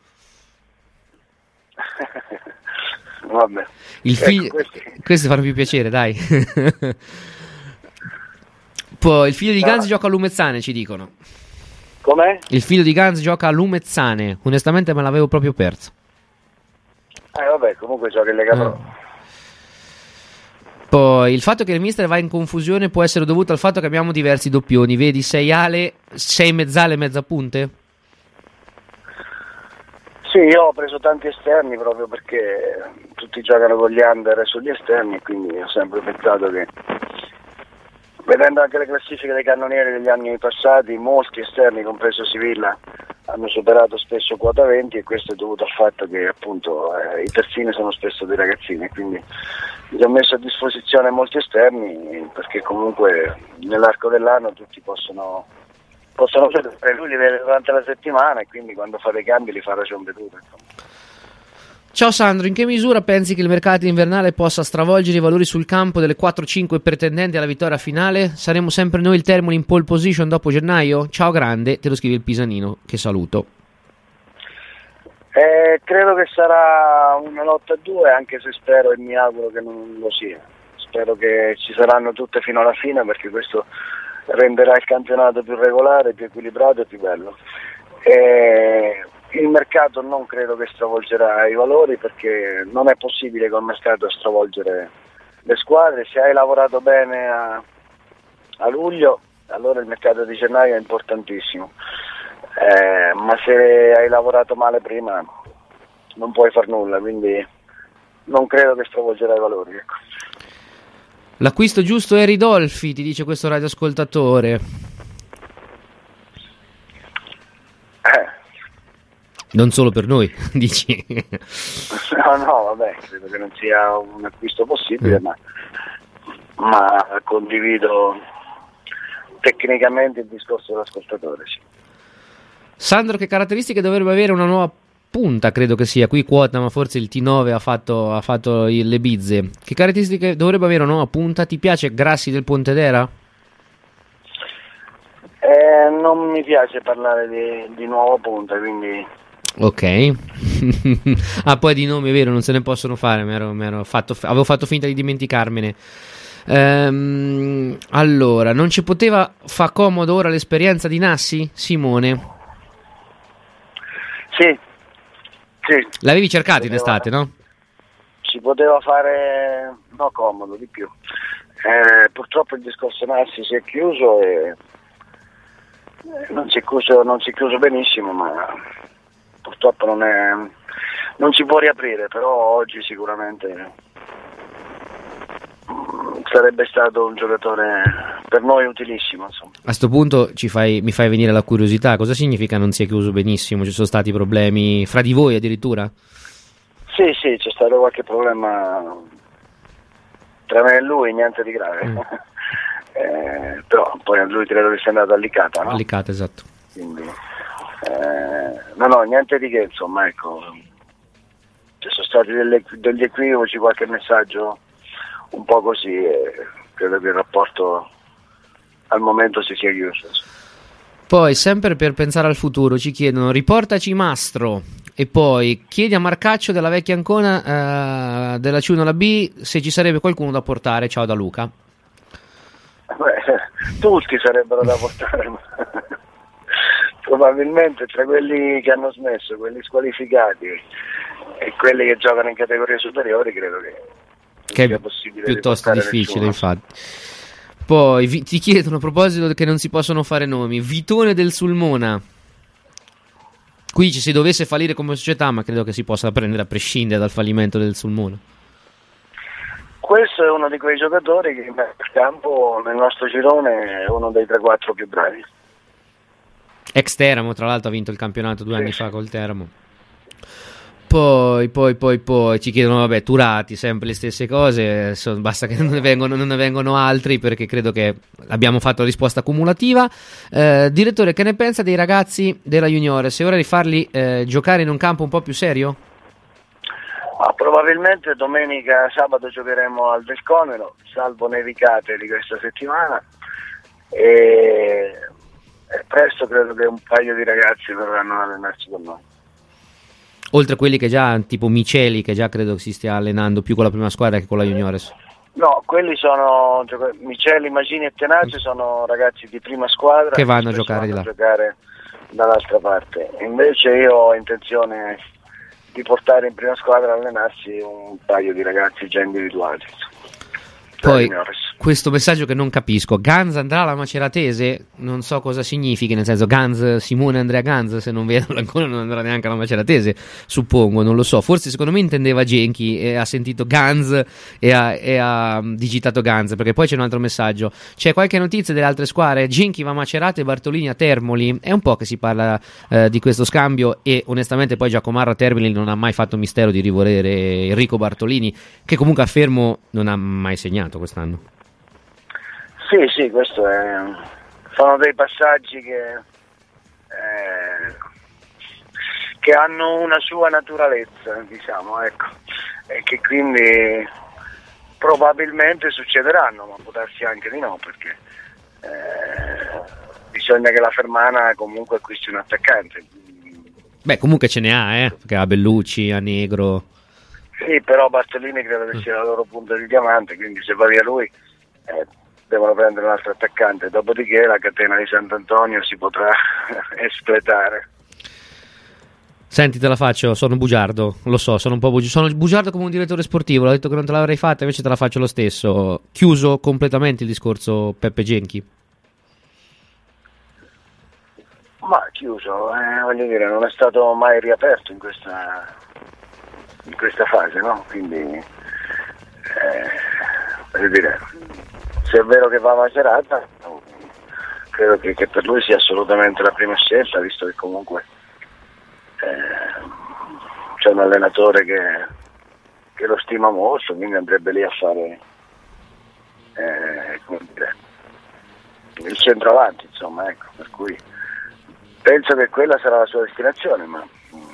Vabbè. Il figlio... ecco, questi... questi fanno più piacere, dai. Poi il figlio di Gans ah. gioca a Lumezzane, ci dicono. Com'è? Il figlio di Gans gioca a Lumezzane, onestamente me l'avevo proprio perso. Eh vabbè, comunque gioca in Lega Pro. Eh. Poi il fatto che il mister va in confusione può essere dovuto al fatto che abbiamo diversi doppioni, vedi sei ale, sei mezzale, mezza punte? Sì, io ho preso tanti esterni proprio perché tutti giocano con gli under sugli esterni, quindi ho sempre pensato che, vedendo anche le classifiche dei cannonieri degli anni passati, molti esterni, compreso Sivilla, hanno superato spesso quota venti, e questo è dovuto al fatto che appunto eh, i terzini sono spesso dei ragazzini, quindi gli ho messo a disposizione molti esterni, perché comunque nell'arco dell'anno tutti possono possono giocare, lui li vede durante la settimana, e quindi quando fa dei cambi li fa a ragion veduta. Ciao Sandro, in che misura pensi che il mercato invernale possa stravolgere i valori sul campo delle quattro cinque pretendenti alla vittoria finale? Saremo sempre noi il Termoli in pole position dopo gennaio? Ciao grande, te lo scrive il Pisanino, che saluto. Eh, credo che sarà una lotta a due, anche se spero e mi auguro che non lo sia. Spero che ci saranno tutte fino alla fine, perché questo renderà il campionato più regolare, più equilibrato e più bello. Eh, il mercato non credo che stravolgerà i valori, perché non è possibile col mercato stravolgere le squadre. Se hai lavorato bene a, a luglio, allora il mercato di gennaio è importantissimo. Eh, ma se hai lavorato male prima non puoi far nulla, quindi non credo che stravolgerà i valori, ecco. L'acquisto giusto è Ridolfi, ti dice questo radioascoltatore. Eh. Non solo per noi, dici? No, no, vabbè, credo che non sia un acquisto possibile, mm. ma, ma condivido tecnicamente il discorso dell'ascoltatore, sì. Sandro, che caratteristiche dovrebbe avere una nuova punta, credo che sia, qui quota, ma forse il T nove ha fatto, ha fatto il, le bizze. Che caratteristiche dovrebbe avere una nuova punta? Ti piace Grassi del Pontedera? Eh, non mi piace parlare di, di nuova punta, quindi... Ok. Ah, poi di nomi, è vero, non se ne possono fare, m'ero, m'ero fatto, avevo fatto finta di dimenticarmene. Ehm, allora, non ci poteva fa comodo ora l'esperienza di Nassi? Simone? Sì, sì. L'avevi cercato poteva, in estate, no? Ci poteva fare, no, comodo, di più. Eh, purtroppo il discorso Nassi si è chiuso e non si è chiuso, non si è chiuso benissimo, ma purtroppo non è, non si può riaprire, però oggi sicuramente sarebbe stato un giocatore per noi utilissimo, insomma. A sto punto ci fai, mi fai venire la curiosità, cosa significa non si è chiuso benissimo? Ci sono stati problemi fra di voi addirittura? Sì, sì, c'è stato qualche problema tra me e lui, niente di grave. Mm. eh, però poi lui credo che sia andato a Licata, no? A Licata, esatto. Quindi, eh, no, no, niente di che, insomma, ecco. Ci sono stati delle, degli equivoci, qualche messaggio un po' così, e credo che il rapporto al momento si sia chiuso. Poi, sempre per pensare al futuro, ci chiedono: riportaci Mastro. E poi chiedi a Marcaccio della vecchia Ancona, eh, della C uno alla B, se ci sarebbe qualcuno da portare. Ciao da Luca. Beh, tutti sarebbero da portare, ma probabilmente tra quelli che hanno smesso, quelli squalificati e quelli che giocano in categorie superiori, credo che, che sia possibile piuttosto difficile, nessuno. Infatti. Poi vi, ti chiedono, a proposito che non si possono fare nomi, Vitone del Sulmona. Qui ci si dovesse fallire come società, ma credo che si possa prendere a prescindere dal fallimento del Sulmona. Questo è uno di quei giocatori che in campo nel nostro girone è uno dei tre quattro più bravi. Ex Teramo, tra l'altro ha vinto il campionato due sì. anni fa col Teramo. Poi, poi, poi, poi ci chiedono, vabbè, Turati, sempre le stesse cose, so, basta che non ne, vengono, non ne vengono altri, perché credo che abbiamo fatto la risposta cumulativa. Eh, direttore, che ne pensa dei ragazzi della Juniores? È ora di farli eh, giocare in un campo un po' più serio? Ah, probabilmente domenica, sabato giocheremo al Del Conero, salvo nevicate di questa settimana, e, e presto credo che un paio di ragazzi verranno ad allenarsi con noi. Oltre a quelli che già, tipo Miceli, che già credo si stia allenando più con la prima squadra che con la Juniores. No, quelli sono Miceli, Magini e Tenace, sono ragazzi di prima squadra che vanno a giocare vanno di là, a giocare dall'altra parte. Invece io ho intenzione di portare in prima squadra a allenarsi un paio di ragazzi già individuati. Poi questo messaggio che non capisco: Ganz andrà alla Maceratese? Non so cosa significhi, nel senso Ganz, Simone Andrea Ganz, se non vedono ancora non andrà neanche alla Maceratese, suppongo, non lo so. Forse secondo me intendeva Genchi e ha sentito Ganz e ha, e ha digitato Ganz, perché poi c'è un altro messaggio. C'è qualche notizia delle altre squadre? Genchi va a Macerata e Bartolini a Termoli. È un po' che si parla eh, di questo scambio, e onestamente poi Giacomarro a Termoli non ha mai fatto mistero di rivolere Enrico Bartolini, che comunque a Fermo non ha mai segnato quest'anno. Sì, sì, questo è, sono dei passaggi che, eh, che hanno una sua naturalezza, diciamo, ecco, e che quindi probabilmente succederanno, ma può darsi anche di no, perché eh, bisogna che la Fermana comunque acquisti un attaccante. Beh, comunque ce ne ha, eh, che ha Bellucci, a Negro. Sì, però Bartolini credo che sia la loro punta di diamante, quindi se va via lui eh, devono prendere un altro attaccante, dopodiché la catena di Sant'Antonio si potrà espletare. Senti, te la faccio, sono bugiardo, lo so, sono un po' bugiardo, sono bugiardo come un direttore sportivo, l'ho detto che non te l'avrei fatta, invece te la faccio lo stesso. Chiuso completamente il discorso Peppe Genchi? Ma chiuso, eh, voglio dire, non è stato mai riaperto in questa, in questa fase, no? Quindi, eh, voglio dire, se è vero che va a Macerata, credo che, che per lui sia assolutamente la prima scelta, visto che comunque eh, c'è un allenatore che, che lo stima molto, quindi andrebbe lì a fare eh, come dire, il centravanti, insomma, ecco, per cui penso che quella sarà la sua destinazione, ma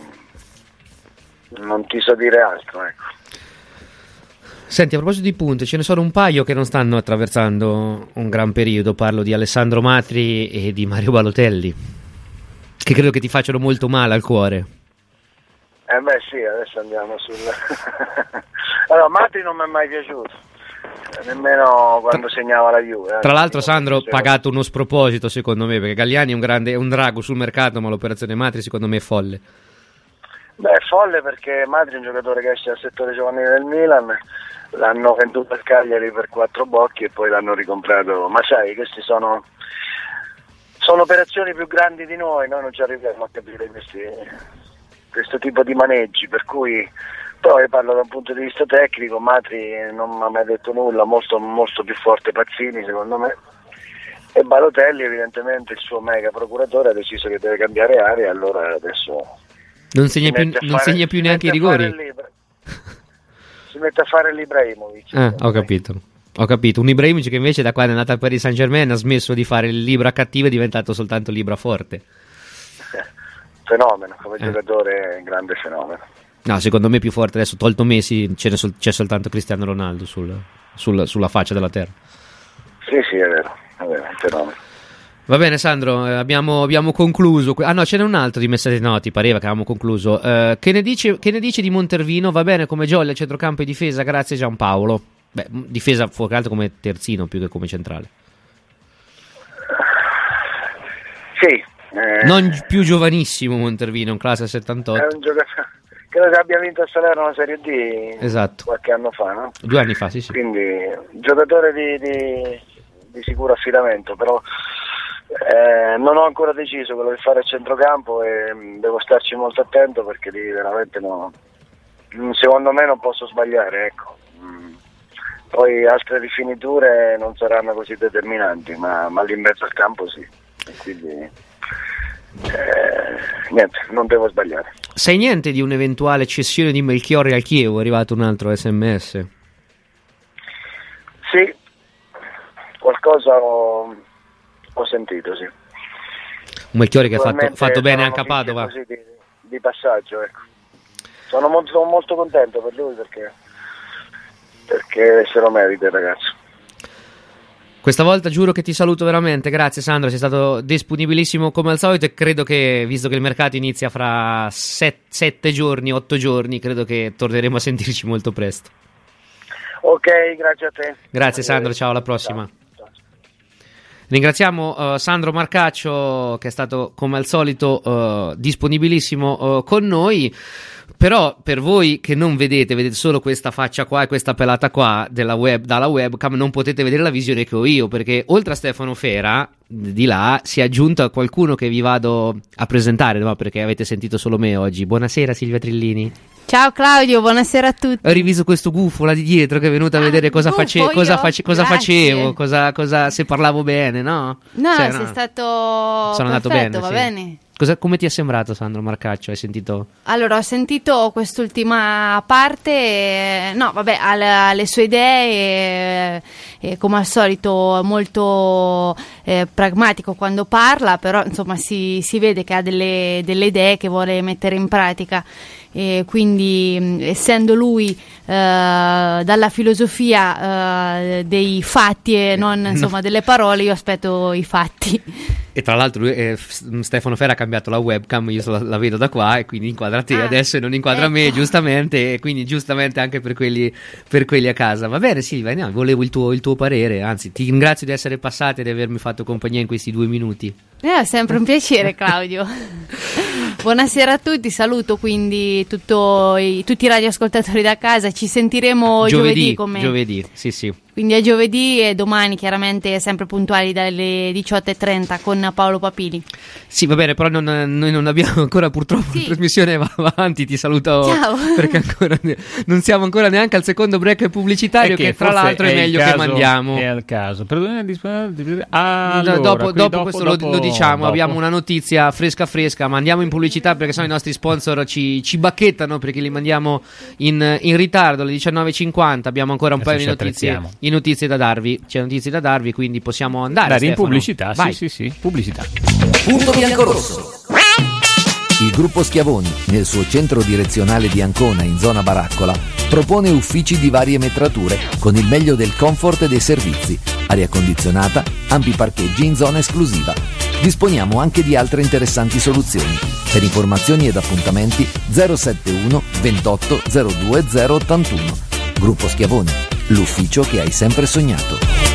non ti so dire altro, ecco. Senti, a proposito di punte, ce ne sono un paio che non stanno attraversando un gran periodo. Parlo di Alessandro Matri e di Mario Balotelli, che credo che ti facciano molto male al cuore. Eh beh sì, adesso andiamo sul... Allora, Matri non mi è mai piaciuto, nemmeno quando tra... segnava la Juve. Eh. Tra l'altro, Sandro ha pagato uno sproposito, secondo me, perché Galliani è un grande, è un drago sul mercato, ma l'operazione Matri secondo me è folle. Beh, è folle perché Matri è un giocatore che esce dal settore giovanile del Milan, l'hanno venduto al Cagliari per quattro bocchi e poi l'hanno ricomprato. Ma sai, questi sono sono operazioni più grandi di noi, noi non ci arriviamo a capire questi, questo tipo di maneggi, per cui poi parlo da un punto di vista tecnico. Matri non mi ha mai detto nulla, molto, molto più forte Pazzini secondo me, e Balotelli evidentemente il suo mega procuratore ha deciso che deve cambiare area, allora adesso non segna più, non fare, segna più neanche i rigori. Si mette a fare l'Ibrahimovic. Ah, ho capito. Ho capito. Un Ibrahimovic che invece da quando è andato al Paris Saint-Germain ha smesso di fare il libra cattivo, è diventato soltanto libra forte. Fenomeno, come eh. giocatore, un grande fenomeno. No, secondo me più forte adesso, tolto Messi, c'è, sol- c'è soltanto Cristiano Ronaldo sul, sul, sulla faccia della terra. Sì, sì, è vero, è vero, è un fenomeno. Va bene Sandro, eh, abbiamo, abbiamo concluso. Ah no, ce n'è un altro di messaggi, no, ti pareva che avevamo concluso. Uh, che, ne dice, che ne dici di Montervino? Va bene come jolly a centrocampo e difesa, grazie Giampaolo. Beh, difesa fuori altro come terzino più che come centrale. Sì. Eh, non più giovanissimo Montervino, un classe settantotto. È un giocatore, credo che abbia vinto a Salerno una Serie D esatto. qualche anno fa, no? Due anni fa, sì sì. Quindi giocatore di, di, di sicuro affidamento, però Eh, non ho ancora deciso quello che fare a centrocampo e mh, devo starci molto attento perché lì veramente no, mh, secondo me non posso sbagliare, ecco. Mh, poi altre rifiniture non saranno così determinanti, ma, ma lì in mezzo al campo sì, e quindi eh, niente, non devo sbagliare. Sai niente di un'eventuale cessione di Melchiorri al Chievo? È arrivato un altro sms. Sì, qualcosa ho, ho sentito, sì. Un Melchiorri che ha fatto, fatto bene anche a Padova. Così di, di passaggio, ecco. Sono molto, molto contento per lui perché, perché se lo merita il ragazzo. Questa volta giuro che ti saluto veramente, grazie Sandro, sei stato disponibilissimo come al solito e credo che, visto che il mercato inizia fra set, sette giorni, otto giorni, credo che torneremo a sentirci molto presto. Ok, grazie a te. Grazie Sandro, ciao, alla prossima. Ciao. Ringraziamo uh, Sandro Marcaccio che è stato come al solito uh, disponibilissimo uh, con noi. Però per voi che non vedete, vedete solo questa faccia qua e questa pelata qua della web, dalla webcam, non potete vedere la visione che ho io, perché oltre a Stefano Fera, di là, si è aggiunto a qualcuno che vi vado a presentare, no? Perché avete sentito solo me oggi. Buonasera Silvia Trillini. Ciao Claudio, buonasera a tutti. Ho rivisto questo gufo là di dietro che è venuto a vedere cosa, face- cosa, face- cosa facevo, cosa, cosa, se parlavo bene, no? No, cioè, sei no. stato Sono perfetto, andato bene, va sì. bene. Cosa, come ti è sembrato Sandro Marcaccio? Hai sentito? Allora, ho sentito quest'ultima parte, eh, no, vabbè, ha, ha le sue idee, eh, come al solito molto eh, pragmatico quando parla, però insomma si, si vede che ha delle, delle idee che vuole mettere in pratica. E quindi mh, essendo lui eh, dalla filosofia eh, dei fatti e non insomma no. delle parole, io aspetto i fatti. E tra l'altro lui, eh, Stefano Fera ha cambiato la webcam, io la, la vedo da qua e quindi inquadra te ah, adesso e non inquadra ecco. me, giustamente, e quindi giustamente anche per quelli, per quelli a casa. Va bene Silvia, no, volevo il tuo, il tuo parere, anzi ti ringrazio di essere passata e di avermi fatto compagnia in questi due minuti. È sempre un piacere Claudio. Buonasera a tutti, saluto quindi tutto i, tutti i radioascoltatori da casa, ci sentiremo giovedì, giovedì come... Giovedì, sì sì. Quindi a giovedì e domani chiaramente sempre puntuali dalle diciotto e trenta con Paolo Papini. Sì va bene, però non, noi non abbiamo ancora purtroppo sì. la trasmissione va avanti, ti saluto. Ciao. Perché ancora ne, non siamo ancora neanche al secondo break pubblicitario che, che tra l'altro è, è meglio caso, che mandiamo. È al caso. Perdonami, allora, dopo, dopo, dopo questo dopo, lo, lo diciamo, dopo. Abbiamo una notizia fresca fresca, ma andiamo in pubblicità perché sennò i nostri sponsor ci, ci bacchettano perché li mandiamo in, in ritardo alle diciannove e cinquanta, abbiamo ancora un Adesso paio di notizie, di notizie da darvi. C'è notizie da darvi, quindi possiamo andare. Dare in Stefano. pubblicità, Vai. sì, sì, sì, pubblicità. Punto biancorosso. Il gruppo Schiavoni, nel suo centro direzionale di Ancona, in zona Baraccola, propone uffici di varie metrature con il meglio del comfort e dei servizi, aria condizionata, ampi parcheggi in zona esclusiva. Disponiamo anche di altre interessanti soluzioni. Per informazioni ed appuntamenti zero sette uno ventotto zero due zero ottantuno. Gruppo Schiavoni, l'ufficio che hai sempre sognato.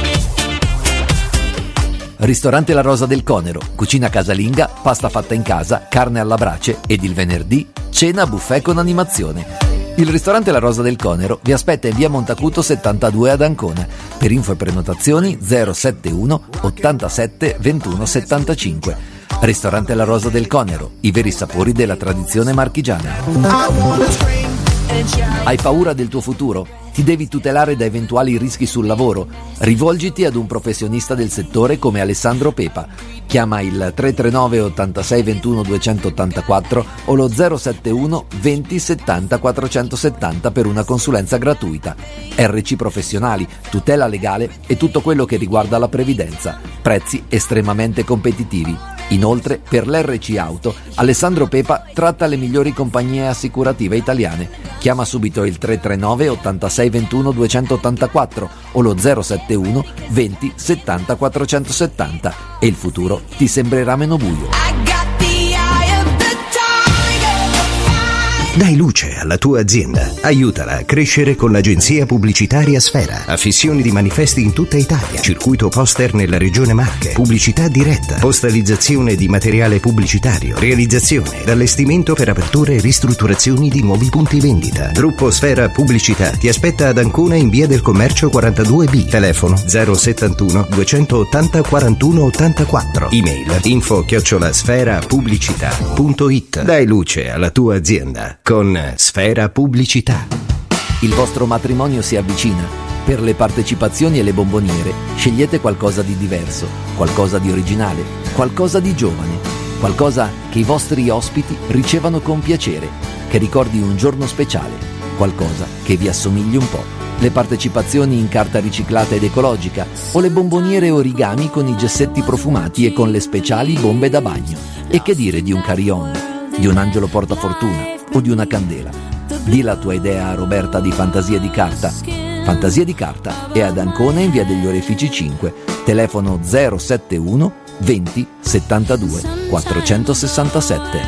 Ristorante La Rosa del Conero, cucina casalinga, pasta fatta in casa, carne alla brace ed il venerdì cena buffet con animazione. Il ristorante La Rosa del Conero vi aspetta in via Montacuto settantadue ad Ancona. Per info e prenotazioni zero sette uno ottantasette ventuno settantacinque. Ristorante La Rosa del Conero, i veri sapori della tradizione marchigiana. Hai paura del tuo futuro? Ti devi tutelare da eventuali rischi sul lavoro? Rivolgiti ad un professionista del settore come Alessandro Pepa. Chiama il tre tre nove ottantasei ventuno duecentottantaquattro o lo zero sette uno venti settanta quattrocentosettanta per una consulenza gratuita. R C Professionali, tutela legale e tutto quello che riguarda la previdenza. Prezzi estremamente competitivi. Inoltre, per l'R C Auto, Alessandro Pepa tratta le migliori compagnie assicurative italiane. Chiama subito il tre tre nove ottantasei ventuno duecentottantaquattro o lo zero sette uno venti settanta quattrocentosettanta e il futuro ti sembrerà meno buio. Dai luce alla tua azienda. Aiutala a crescere con l'agenzia pubblicitaria Sfera. Affissioni di manifesti in tutta Italia. Circuito poster nella regione Marche. Pubblicità diretta. Postalizzazione di materiale pubblicitario. Realizzazione ed allestimento per aperture e ristrutturazioni di nuovi punti vendita. Gruppo Sfera Pubblicità ti aspetta ad Ancona in via del Commercio quarantadue B. Telefono zero settantuno duecentottanta quarantuno ottantaquattro. Email info chiocciola sfera pubblicità punto it. Dai luce alla tua azienda con Sfera Pubblicità. Il vostro matrimonio si avvicina. Per le partecipazioni e le bomboniere scegliete qualcosa di diverso, qualcosa di originale, qualcosa di giovane. Qualcosa che i vostri ospiti ricevano con piacere, che ricordi un giorno speciale, qualcosa che vi assomigli un po'. Le partecipazioni in carta riciclata ed ecologica o le bomboniere origami con i gessetti profumati e con le speciali bombe da bagno. E che dire di un carillon, di un angelo portafortuna o di una candela. Di la tua idea a Roberta di Fantasia di Carta. Fantasia di Carta è ad Ancona in via degli Orefici cinque, telefono zero sette uno venti settantadue quattrocentosessantasette.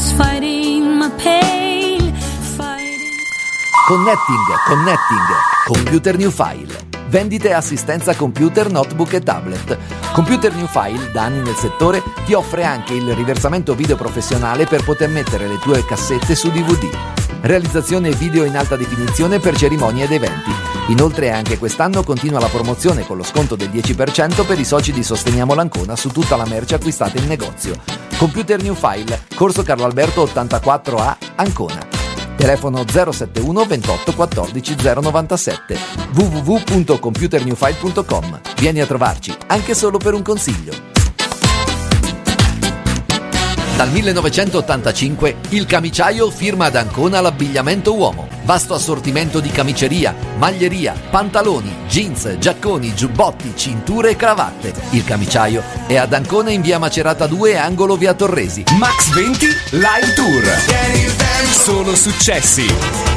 Connecting, connecting, Computer New File. Vendite e assistenza computer, notebook e tablet. Computer New File, da anni nel settore, ti offre anche il riversamento video professionale per poter mettere le tue cassette su D V D. Realizzazione video in alta definizione per cerimonie ed eventi. Inoltre anche quest'anno continua la promozione con lo sconto del dieci per cento per i soci di Sosteniamo l'Ancona su tutta la merce acquistata in negozio. Computer New File, Corso Carlo Alberto ottantaquattro A, Ancona. Telefono zero sette uno ventotto quattordici zero novantasette, w w w punto computer new file punto com. Vieni a trovarci, anche solo per un consiglio. Dal millenovecentottantacinque il Camiciaio firma ad Ancona l'abbigliamento uomo. Vasto assortimento di camiceria, maglieria, pantaloni, jeans, giacconi, giubbotti, cinture e cravatte. Il Camiciaio è ad Ancona in via Macerata due, angolo via Torresi. Max venti Live Tour. Solo successi.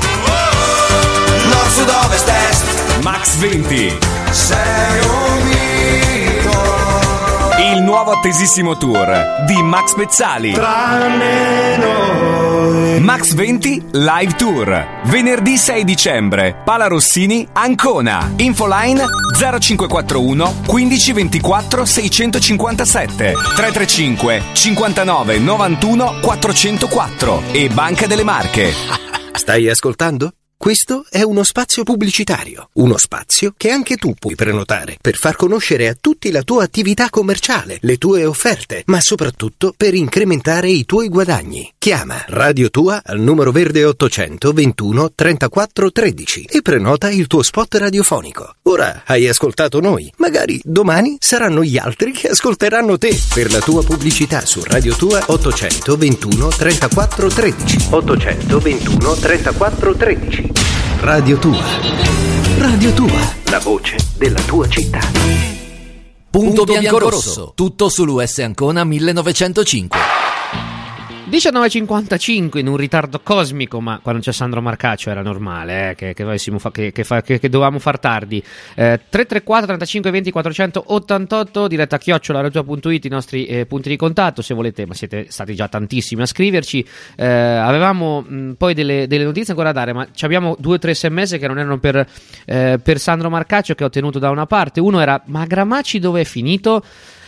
Nord, sud, ovest, est. Max venti. Sei un mito. Il nuovo attesissimo tour di Max Pezzali. Tranne noi. Max venti Live Tour. Venerdì sei dicembre. Pala Rossini, Ancona. Infoline zero cinque quattro uno quindici ventiquattro seicentocinquantasette tre tre cinque cinquantanove novantuno quattrocentoquattro e Banca delle Marche. Stai ascoltando? Questo è uno spazio pubblicitario, uno spazio che anche tu puoi prenotare per far conoscere a tutti la tua attività commerciale, le tue offerte, ma soprattutto per incrementare i tuoi guadagni. Chiama Radio Tua al numero verde ottocento ventuno trentaquattro tredici e prenota il tuo spot radiofonico. Ora hai ascoltato noi, magari domani saranno gli altri che ascolteranno te. Per la tua pubblicità su Radio Tua ottocento ventuno trentaquattro tredici. ottocento ventuno trentaquattro tredici. Radio Tua. Radio Tua, la voce della tua città. Punto biancorosso, tutto sull'U S Ancona millenovecentocinque. diciannove e cinquantacinque in un ritardo cosmico, ma quando c'è Sandro Marcaccio era normale eh, che, che, fa, che, che, fa, che, che dovevamo far tardi. eh, tre tre quattro trentacinque venti quattrocentottantotto, diretta chiocciola radio tua punto it, i nostri eh, punti di contatto se volete, ma siete stati già tantissimi a scriverci. eh, avevamo mh, poi delle, delle notizie ancora da dare, ma abbiamo due o tre sms che non erano per, eh, per Sandro Marcaccio, che ho tenuto da una parte. Uno era: ma Gramacci dove è finito?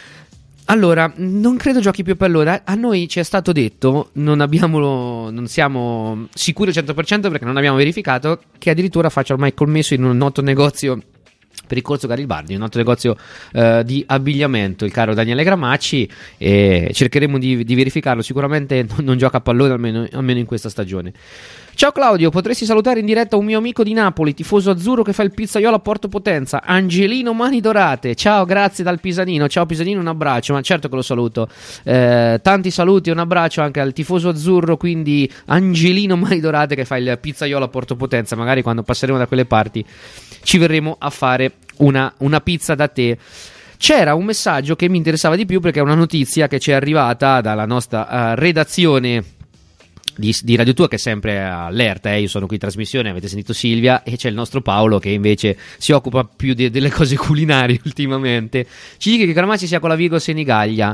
Allora, non credo giochi più per allora. A noi ci è stato detto, non abbiamo, non siamo sicuri al cento per cento perché non abbiamo verificato, che addirittura faccia ormai commesso in un noto negozio per il Corso Garibaldi, un noto negozio eh, di abbigliamento, il caro Daniele Gramacci, e cercheremo di, di verificarlo. Sicuramente non, non gioca a pallone almeno, almeno in questa stagione. Ciao Claudio, potresti salutare in diretta un mio amico di Napoli, tifoso azzurro che fa il pizzaiolo a Porto Potenza, Angelino Mani Dorate. Ciao, grazie dal Pisanino. Ciao Pisanino, un abbraccio, ma certo che lo saluto. Eh, tanti saluti e un abbraccio anche al tifoso azzurro, quindi Angelino Mani Dorate che fa il pizzaiolo a Porto Potenza. Magari quando passeremo da quelle parti ci verremo a fare una, una pizza da te. C'era un messaggio che mi interessava di più perché è una notizia che ci è arrivata dalla nostra uh, redazione Di, di Radio Tua, che è sempre allerta. eh. Io sono qui in trasmissione, avete sentito Silvia, e c'è il nostro Paolo che invece si occupa più de, delle cose culinarie ultimamente. Ci dice che Gramacci sia con la Vigo Senigallia.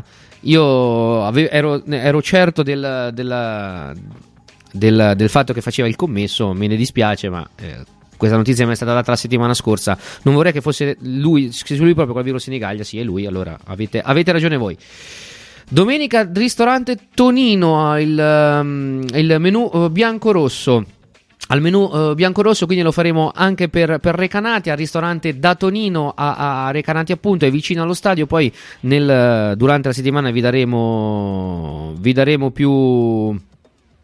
Io ave, ero, ero certo del, del, del, del fatto che faceva il commesso, me ne dispiace, ma eh, questa notizia mi è stata data la settimana scorsa. Non vorrei che fosse lui, se lui proprio con la Vigo Senigallia. Sì, è lui, allora avete, avete ragione voi. Domenica ristorante Tonino, il, um, il menù uh, bianco-rosso. Al menù uh, bianco-rosso, quindi lo faremo anche per, per Recanati, al ristorante da Tonino a, a Recanati, appunto, è vicino allo stadio. Poi nel, durante la settimana vi daremo, vi daremo più...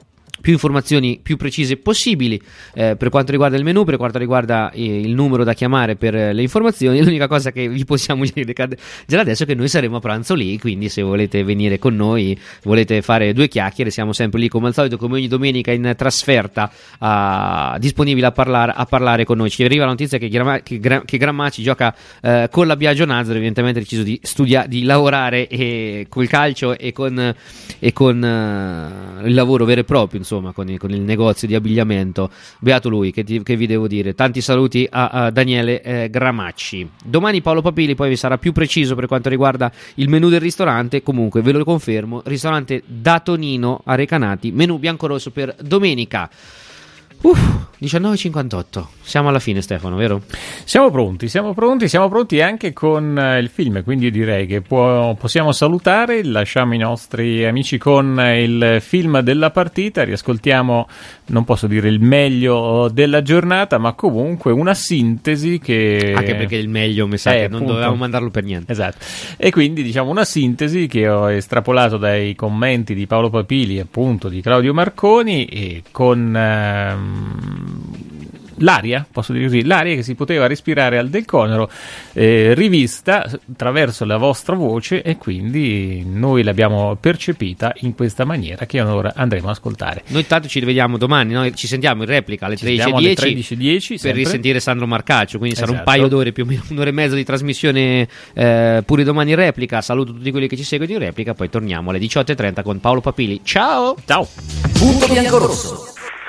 più informazioni più precise possibili eh, per quanto riguarda il menu, per quanto riguarda eh, il numero da chiamare per eh, le informazioni. L'unica cosa che vi possiamo dire già adesso è che noi saremo a pranzo lì, quindi se volete venire con noi, volete fare due chiacchiere, siamo sempre lì come al solito, come ogni domenica in trasferta, uh, disponibili a parlare, a parlare con noi. Ci arriva la notizia che, Gra- che, Gra- che Gramacci gioca uh, con la Biagio Nazaro, evidentemente ha deciso di studiare, di lavorare e, col calcio e con, e con uh, il lavoro vero e proprio, insomma, con il, con il negozio di abbigliamento. Beato lui, che, ti, che vi devo dire. Tanti saluti a, a Daniele eh, Gramacci. Domani Paolo Papili poi vi sarà più preciso per quanto riguarda il menù del ristorante. Comunque ve lo confermo, ristorante da Tonino a Recanati, menù biancorosso per domenica. Uff, diciannove e cinquantotto. Siamo alla fine, Stefano, vero? Siamo pronti, siamo pronti, siamo pronti anche con uh, il film, quindi direi che può, possiamo salutare, lasciamo i nostri amici con il film della partita, riascoltiamo, non posso dire il meglio della giornata, ma comunque una sintesi che... Anche perché il meglio mi sa eh, che non appunto. dovevamo mandarlo per niente. Esatto, e quindi diciamo una sintesi che ho estrapolato dai commenti di Paolo Papili, appunto di Claudio Marconi, e con... Uh, l'aria, posso dire così, l'aria che si poteva respirare al Del Conero, eh, rivista attraverso la vostra voce, e quindi noi l'abbiamo percepita in questa maniera che ora andremo ad ascoltare. Noi tanto ci rivediamo domani, noi ci sentiamo in replica alle tredici e dieci per risentire Sandro Marcaccio, quindi sarà esatto. un paio d'ore, più o meno un'ora e mezza di trasmissione eh, pure domani in replica. Saluto tutti quelli che ci seguono in replica, poi torniamo alle diciotto e trenta con Paolo Papili. Ciao! Ciao! Punto biancorosso.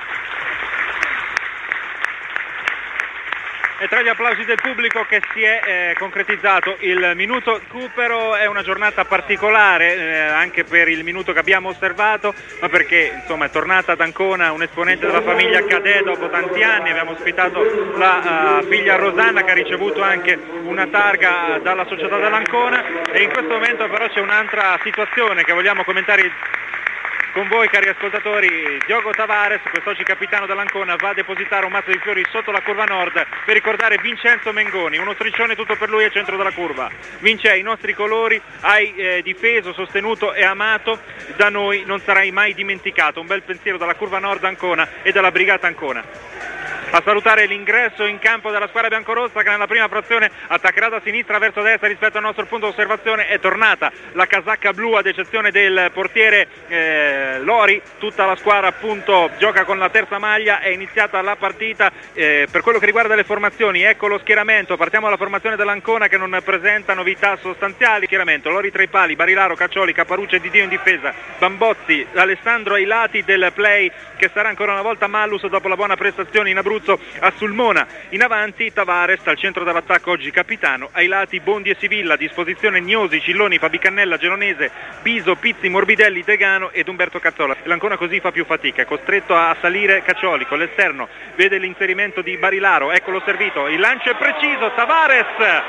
E tra gli applausi del pubblico che si è eh, concretizzato il minuto recupero, è una giornata particolare eh, anche per il minuto che abbiamo osservato, ma perché insomma è tornata ad Ancona un esponente della famiglia Cadè dopo tanti anni. Abbiamo ospitato la uh, figlia Rosanna, che ha ricevuto anche una targa dalla società dell'Ancona, e in questo momento però c'è un'altra situazione che vogliamo commentare con voi, cari ascoltatori. Diogo Tavares, quest'oggi capitano dell'Ancona, va a depositare un mazzo di fiori sotto la curva nord per ricordare Vincenzo Mengoni, uno striscione tutto per lui al centro della curva. Vince, i nostri colori hai eh, difeso, sostenuto e amato, da noi non sarai mai dimenticato. Un bel pensiero dalla curva nord Ancona e dalla brigata Ancona. A salutare l'ingresso in campo della squadra biancorossa, che nella prima frazione attaccherà da sinistra verso destra rispetto al nostro punto d'osservazione. È tornata la casacca blu, ad eccezione del portiere eh, Lori. Tutta la squadra appunto gioca con la terza maglia. È iniziata la partita. Eh, per quello che riguarda le formazioni, ecco lo schieramento. Partiamo dalla formazione dell'Ancona, che non presenta novità sostanziali. Schieramento: Lori tra i pali, Barilaro, Caccioli, Caparucci e Didio in difesa, Bambozzi, Alessandro ai lati del play, che sarà ancora una volta Mallus dopo la buona prestazione in Abruzzo a Sulmona. In avanti Tavares, al centro dell'attacco oggi capitano, ai lati Bondi e Sivilla, a disposizione Gnosi, Cilloni, Fabicannella, Gelonese, Biso, Pizzi, Morbidelli, Tegano ed Umberto Cazzola. L'Ancona così fa più fatica, è costretto a salire Caccioli con l'esterno, vede l'inserimento di Barilaro, eccolo servito, il lancio è preciso, Tavares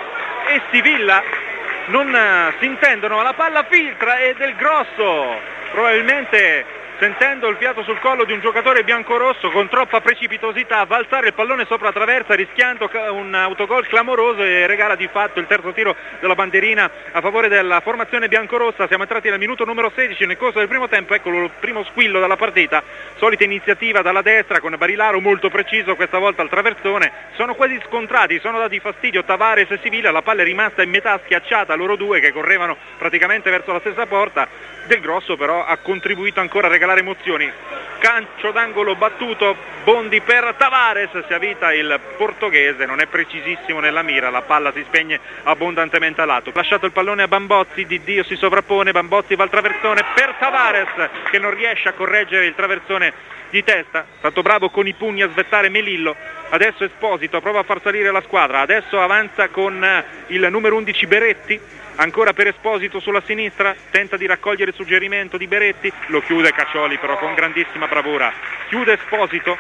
e Sivilla non si intendono, la palla filtra e Del Grosso, probabilmente sentendo il fiato sul collo di un giocatore biancorosso, con troppa precipitosità va a alzare il pallone sopra la traversa, rischiando un autogol clamoroso, e regala di fatto il terzo tiro della bandierina a favore della formazione biancorossa. Siamo entrati nel minuto numero sedici nel corso del primo tempo. Eccolo il primo squillo dalla partita, solita iniziativa dalla destra con Barilaro molto preciso questa volta al traversone. Sono quasi scontrati, sono dati fastidio Tavares e Sivilla, la palla è rimasta in metà schiacciata, loro due che correvano praticamente verso la stessa porta. Del Grosso però ha contribuito ancora a regalare emozioni. Calcio d'angolo battuto, Bondi per Tavares, si avvita il portoghese, non è precisissimo nella mira, la palla si spegne abbondantemente a lato. Lasciato il pallone a Bambozzi, Di Dio si sovrappone, Bambozzi va al traversone per Tavares, che non riesce a correggere il traversone di testa, stato bravo con i pugni a svettare Melillo. Adesso Esposito prova a far salire la squadra, adesso avanza con il numero undici Beretti, ancora per Esposito sulla sinistra, tenta di raccogliere il suggerimento di Beretti, lo chiude Caccioli però con grandissima bravura, chiude Esposito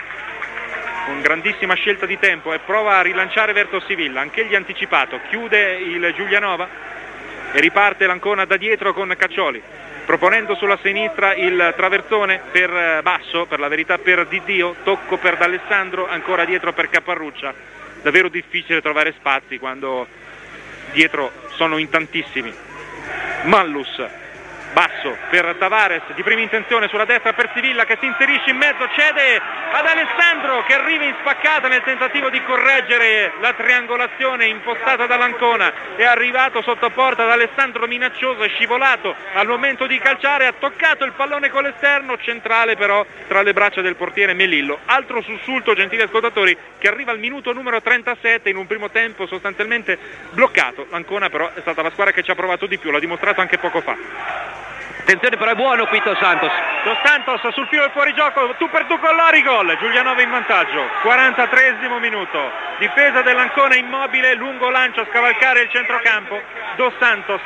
con grandissima scelta di tempo e prova a rilanciare verso Sivilla, anch'egli anticipato, chiude il Giulianova e riparte l'Ancona da dietro con Caccioli, proponendo sulla sinistra il traversone per Basso, per la verità per Di Dio, tocco per D'Alessandro, ancora dietro per Caparruccia. Davvero difficile trovare spazi quando dietro sono in tantissimi. Mallus basso per Tavares, di prima intenzione sulla destra per Sivilla che si inserisce in mezzo, cede ad Alessandro che arriva in spaccata nel tentativo di correggere la triangolazione impostata dall'Ancona. È arrivato sotto porta ad Alessandro minaccioso, è scivolato al momento di calciare, ha toccato il pallone con l'esterno, centrale però tra le braccia del portiere Melillo. Altro sussulto, gentili ascoltatori, che arriva al minuto numero trentasette in un primo tempo sostanzialmente bloccato. L'Ancona però è stata la squadra che ci ha provato di più, l'ha dimostrato anche poco fa. Attenzione però, è buono qui Dos Santos. Dos Santos sul filo del fuorigioco, tu per tu con Lori, gol. Giulianova in vantaggio, quarantatreesimo minuto. Difesa dell'Ancona immobile, lungo lancio a scavalcare il centrocampo. Dos Santos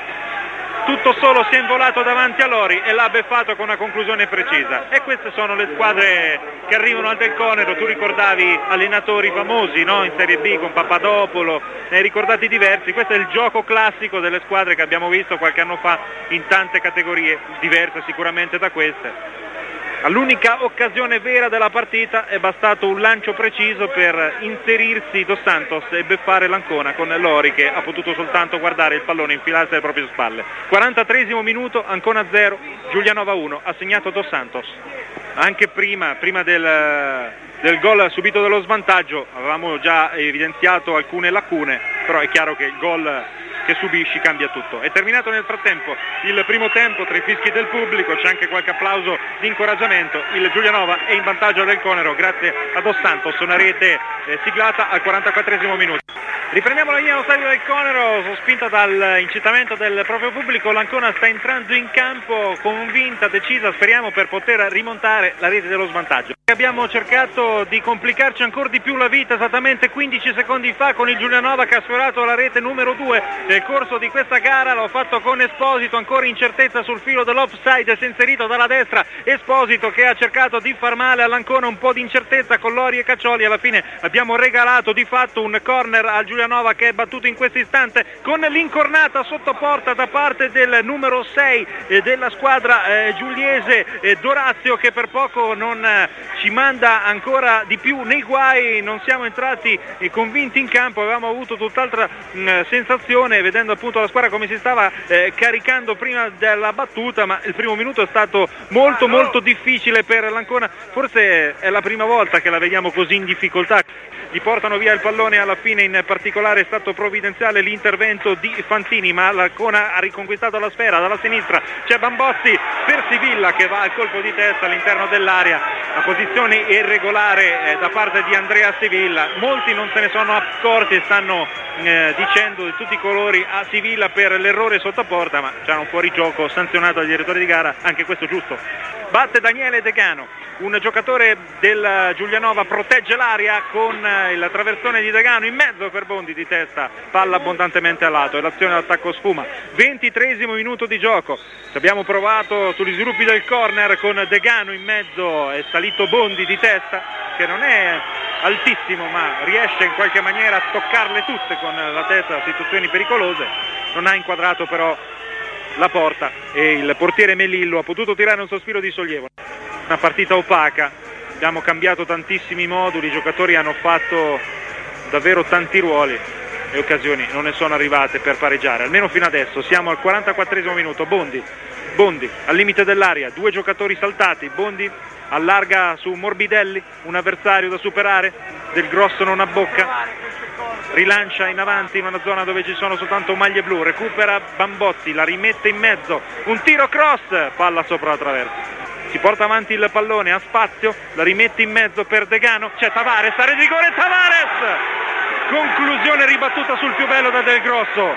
tutto solo si è involato davanti a Lori e l'ha beffato con una conclusione precisa. E queste sono le squadre che arrivano al Del Conero. Tu ricordavi allenatori famosi, no? In Serie B con Papadopolo, ne hai ricordati diversi. Questo è il gioco classico delle squadre che abbiamo visto qualche anno fa in tante categorie, diverse sicuramente da queste. L'unica occasione vera della partita è bastato un lancio preciso per inserirsi Dos Santos e beffare l'Ancona con Lori che ha potuto soltanto guardare il pallone infilarsi alle proprie spalle. quarantatreesimo minuto, Ancona zero, Giulianova uno, ha segnato Dos Santos. Anche prima, prima del, del gol subito dello svantaggio avevamo già evidenziato alcune lacune, però è chiaro che il gol che subisci cambia tutto. È terminato nel frattempo il primo tempo, tra i fischi del pubblico c'è anche qualche applauso di incoraggiamento. Il Giulianova è in vantaggio del Conero grazie a Dos Santos, una rete eh, siglata al quarantaquattresimo minuto. Riprendiamo la linea allo stadio del Conero, sospinta dal incitamento del proprio pubblico. L'Ancona sta entrando in campo convinta, decisa, speriamo, per poter rimontare la rete dello svantaggio. Abbiamo cercato di complicarci ancora di più la vita esattamente quindici secondi fa con il Giulianova che ha sfiorato la rete numero due nel corso di questa gara. L'ho fatto con Esposito, ancora incertezza sul filo dell'offside, si è inserito dalla destra Esposito che ha cercato di far male all'Ancona, un po' di incertezza con Lori e Caccioli. Alla fine abbiamo regalato di fatto un corner al Giulianova che è battuto in questo istante con l'incornata sotto porta da parte del numero sei eh, della squadra eh, giuliese, eh, Dorazio, che per poco non eh, ci manda ancora di più nei guai. Non siamo entrati eh, convinti in campo, avevamo avuto tutt'altra mh, sensazione vedendo appunto la squadra come si stava eh, caricando prima della battuta, ma il primo minuto è stato molto molto difficile per l'Ancona. Forse è la prima volta che la vediamo così in difficoltà. Gli portano via il pallone, alla fine in particolare è stato provvidenziale l'intervento di Fantini, ma l'Ancona ha riconquistato la sfera. Dalla sinistra c'è Bambozzi per Sivilla che va al colpo di testa all'interno dell'area. La posizione irregolare eh, da parte di Andrea Sivilla, molti non se ne sono accorti e stanno eh, dicendo di tutti i colori a Sivilla per l'errore sotto porta, ma c'era un fuorigioco sanzionato dal direttore di gara, anche questo giusto. Batte Daniele Degano, un giocatore del Giulianova, protegge l'area con il traversone di Degano in mezzo per Bondi di testa, palla abbondantemente a lato e l'azione d'attacco sfuma. ventitreesimo minuto di gioco, ci abbiamo provato sugli sviluppi del corner con Degano in mezzo, è salito Bondi di testa che non è altissimo ma riesce in qualche maniera a toccarle tutte con la testa, situazioni pericolose, non ha inquadrato però la porta e il portiere Melillo ha potuto tirare un sospiro di sollievo. Una partita opaca, abbiamo cambiato tantissimi moduli, i giocatori hanno fatto davvero tanti ruoli e occasioni non ne sono arrivate per pareggiare, almeno fino adesso. Siamo al quarantaquattresimo minuto, Bondi, Bondi al limite dell'area, due giocatori saltati, Bondi allarga su Morbidelli, un avversario da superare, Del Grosso non abbocca, rilancia in avanti in una zona dove ci sono soltanto maglie blu, recupera Bambozzi, la rimette in mezzo, un tiro cross, palla sopra la traversa. Si porta avanti il pallone, ha spazio, la rimette in mezzo per Degano, c'è Tavares, area di rigore, Tavares! Conclusione ribattuta sul più bello da Del Grosso.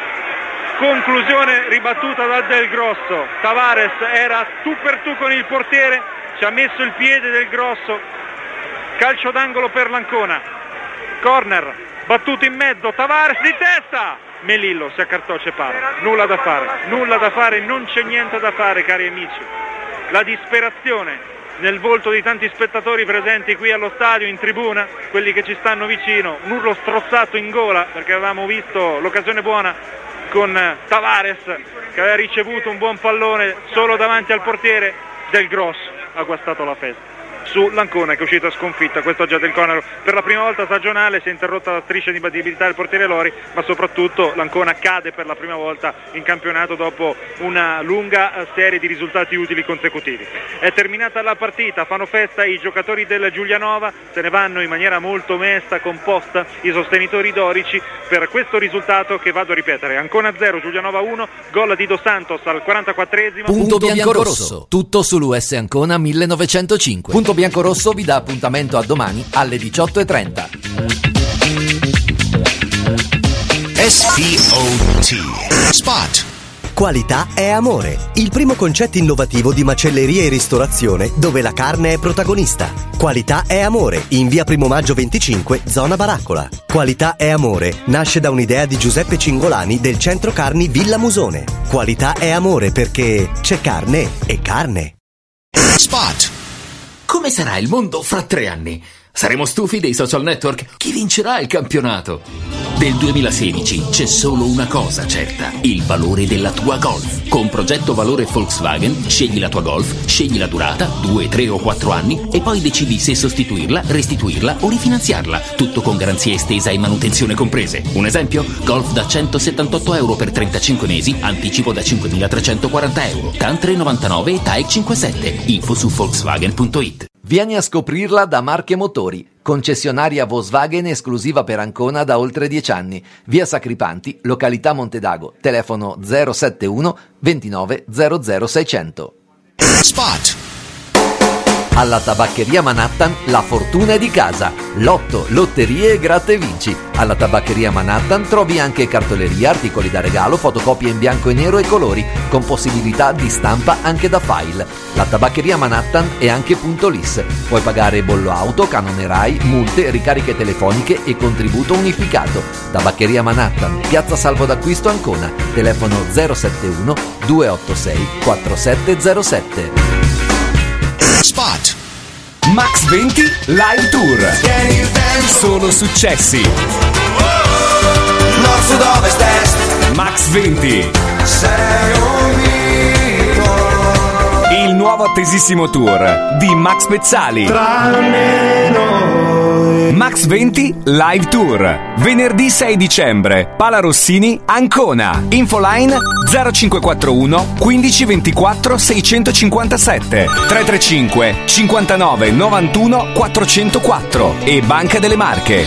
Conclusione ribattuta da Del Grosso. Tavares era tu per tu con il portiere, ci ha messo il piede Del Grosso. Calcio d'angolo per l'Ancona. Corner, battuto in mezzo, Tavares di testa! Melillo si accartoccia e para. Nulla da fare, nulla da fare, non c'è niente da fare, cari amici. La disperazione nel volto di tanti spettatori presenti qui allo stadio, in tribuna, quelli che ci stanno vicino, un urlo strozzato in gola perché avevamo visto l'occasione buona con Tavares che aveva ricevuto un buon pallone solo davanti al portiere. Del Grosso ha guastato la festa. su l'Ancona che è uscita sconfitta. Questo già del Conero per la prima volta stagionale, si è interrotta la striscia di imbatibilità del portiere Lori, ma soprattutto l'Ancona cade per la prima volta in campionato dopo una lunga serie di risultati utili consecutivi. È terminata la partita, fanno festa i giocatori del Giulianova, se ne vanno in maniera molto mesta, composta i sostenitori dorici per questo risultato che vado a ripetere: Ancona zero, Giulianova uno, gol di Dos Santos al quarantaquattresimo. Punto biancorosso, tutto sull'U S Ancona millenovecentocinque. Punto biancorosso vi dà appuntamento a domani alle diciotto e trenta. S P O T Spot. Qualità è amore, il primo concetto innovativo di macelleria e ristorazione dove la carne è protagonista. Qualità è amore, in via Primo Maggio venticinque, zona Baraccola. Qualità è amore nasce da un'idea di Giuseppe Cingolani del centro carni Villa Musone. Qualità è amore perché c'è carne e carne. Spot. Come sarà il mondo fra tre anni? Saremo stufi dei social network? Chi vincerà il campionato? Del duemilasedici c'è solo una cosa certa: il valore della tua Golf. Con progetto valore Volkswagen scegli la tua Golf, scegli la durata, due, tre o quattro anni e poi decidi se sostituirla, restituirla o rifinanziarla. Tutto con garanzia estesa e manutenzione comprese. Un esempio? Golf da centosettantotto euro per trentacinque mesi, anticipo da cinquemilatrecentoquaranta euro, T A N tre novantanove e T A E C cinquantasette. Info su Volkswagen punto it. Vieni a scoprirla da Marche Motori, concessionaria Volkswagen esclusiva per Ancona da oltre dieci anni. Via Sacripanti, località Montedago, telefono zero sette uno ventinove zero zero seicento. Spot. Alla Tabaccheria Manhattan la fortuna è di casa. Lotto, lotterie e gratta e vinci. Alla Tabaccheria Manhattan trovi anche cartoleria, articoli da regalo, fotocopie in bianco e nero e colori, con possibilità di stampa anche da file. La Tabaccheria Manhattan è anche punto L I S. Puoi pagare bollo auto, canone Rai, multe, ricariche telefoniche e contributo unificato. Tabaccheria Manhattan, Piazza Salvo d'Acquisto Ancona. Telefono zero sette uno due otto sei quattro sette zero sette. Spot. Max venti Live Tour. Sono successi. Nord, sud, ovest, est. Max venti. Sei un mito. Il nuovo attesissimo tour di Max Pezzali. Tranne noi. Max venti Live Tour. Venerdì sei dicembre. Pala Rossini, Ancona. Infoline zero cinque quattro uno quindici ventiquattro seicentocinquantasette tre tre cinque cinquantanove novantuno quattrocentoquattro e Banca delle Marche.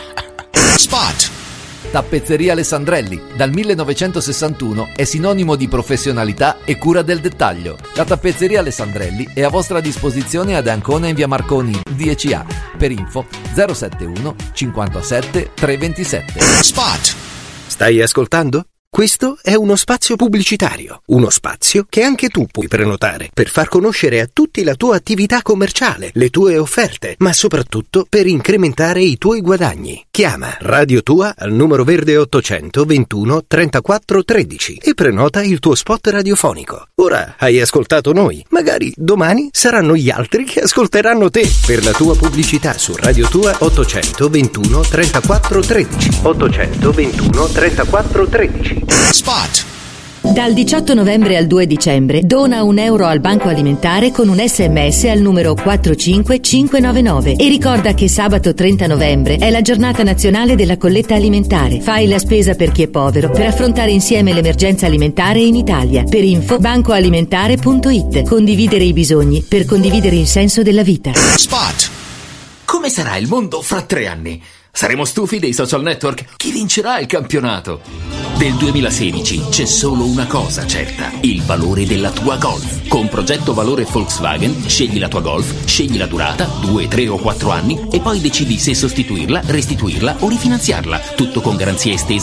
Spot. Tappezzeria Alessandrelli, dal millenovecentosessantuno è sinonimo di professionalità e cura del dettaglio. La Tappezzeria Alessandrelli è a vostra disposizione ad Ancona in via Marconi dieci A. Per info zero sette uno cinquantasette treventisette. Spot. Stai ascoltando? Questo è uno spazio pubblicitario, uno spazio che anche tu puoi prenotare per far conoscere a tutti la tua attività commerciale, le tue offerte, ma soprattutto per incrementare i tuoi guadagni. Chiama Radio Tua al numero verde ottocento ventuno trentaquattro tredici e prenota il tuo spot radiofonico. Ora hai ascoltato noi, magari domani saranno gli altri che ascolteranno te. Per la tua pubblicità su Radio Tua ottocento ventuno trentaquattro tredici. ottocento ventuno trentaquattro tredici. Spot. Dal diciotto novembre al due dicembre dona un euro al Banco Alimentare con un sms al numero quattro cinque cinque nove nove e ricorda che sabato trenta novembre è la giornata nazionale della colletta alimentare. Fai la spesa per chi è povero per affrontare insieme l'emergenza alimentare in Italia. Per info bancoalimentare punto it. Condividere i bisogni per condividere il senso della vita. Spot. Come sarà il mondo fra tre anni? Saremo stufi dei social network? Chi vincerà il campionato? Del duemilasedici c'è solo una cosa certa: il valore della tua Golf. Con progetto valore Volkswagen scegli la tua Golf, scegli la durata, due, tre o quattro anni e poi decidi se sostituirla, restituirla o rifinanziarla. Tutto con garanzia estesa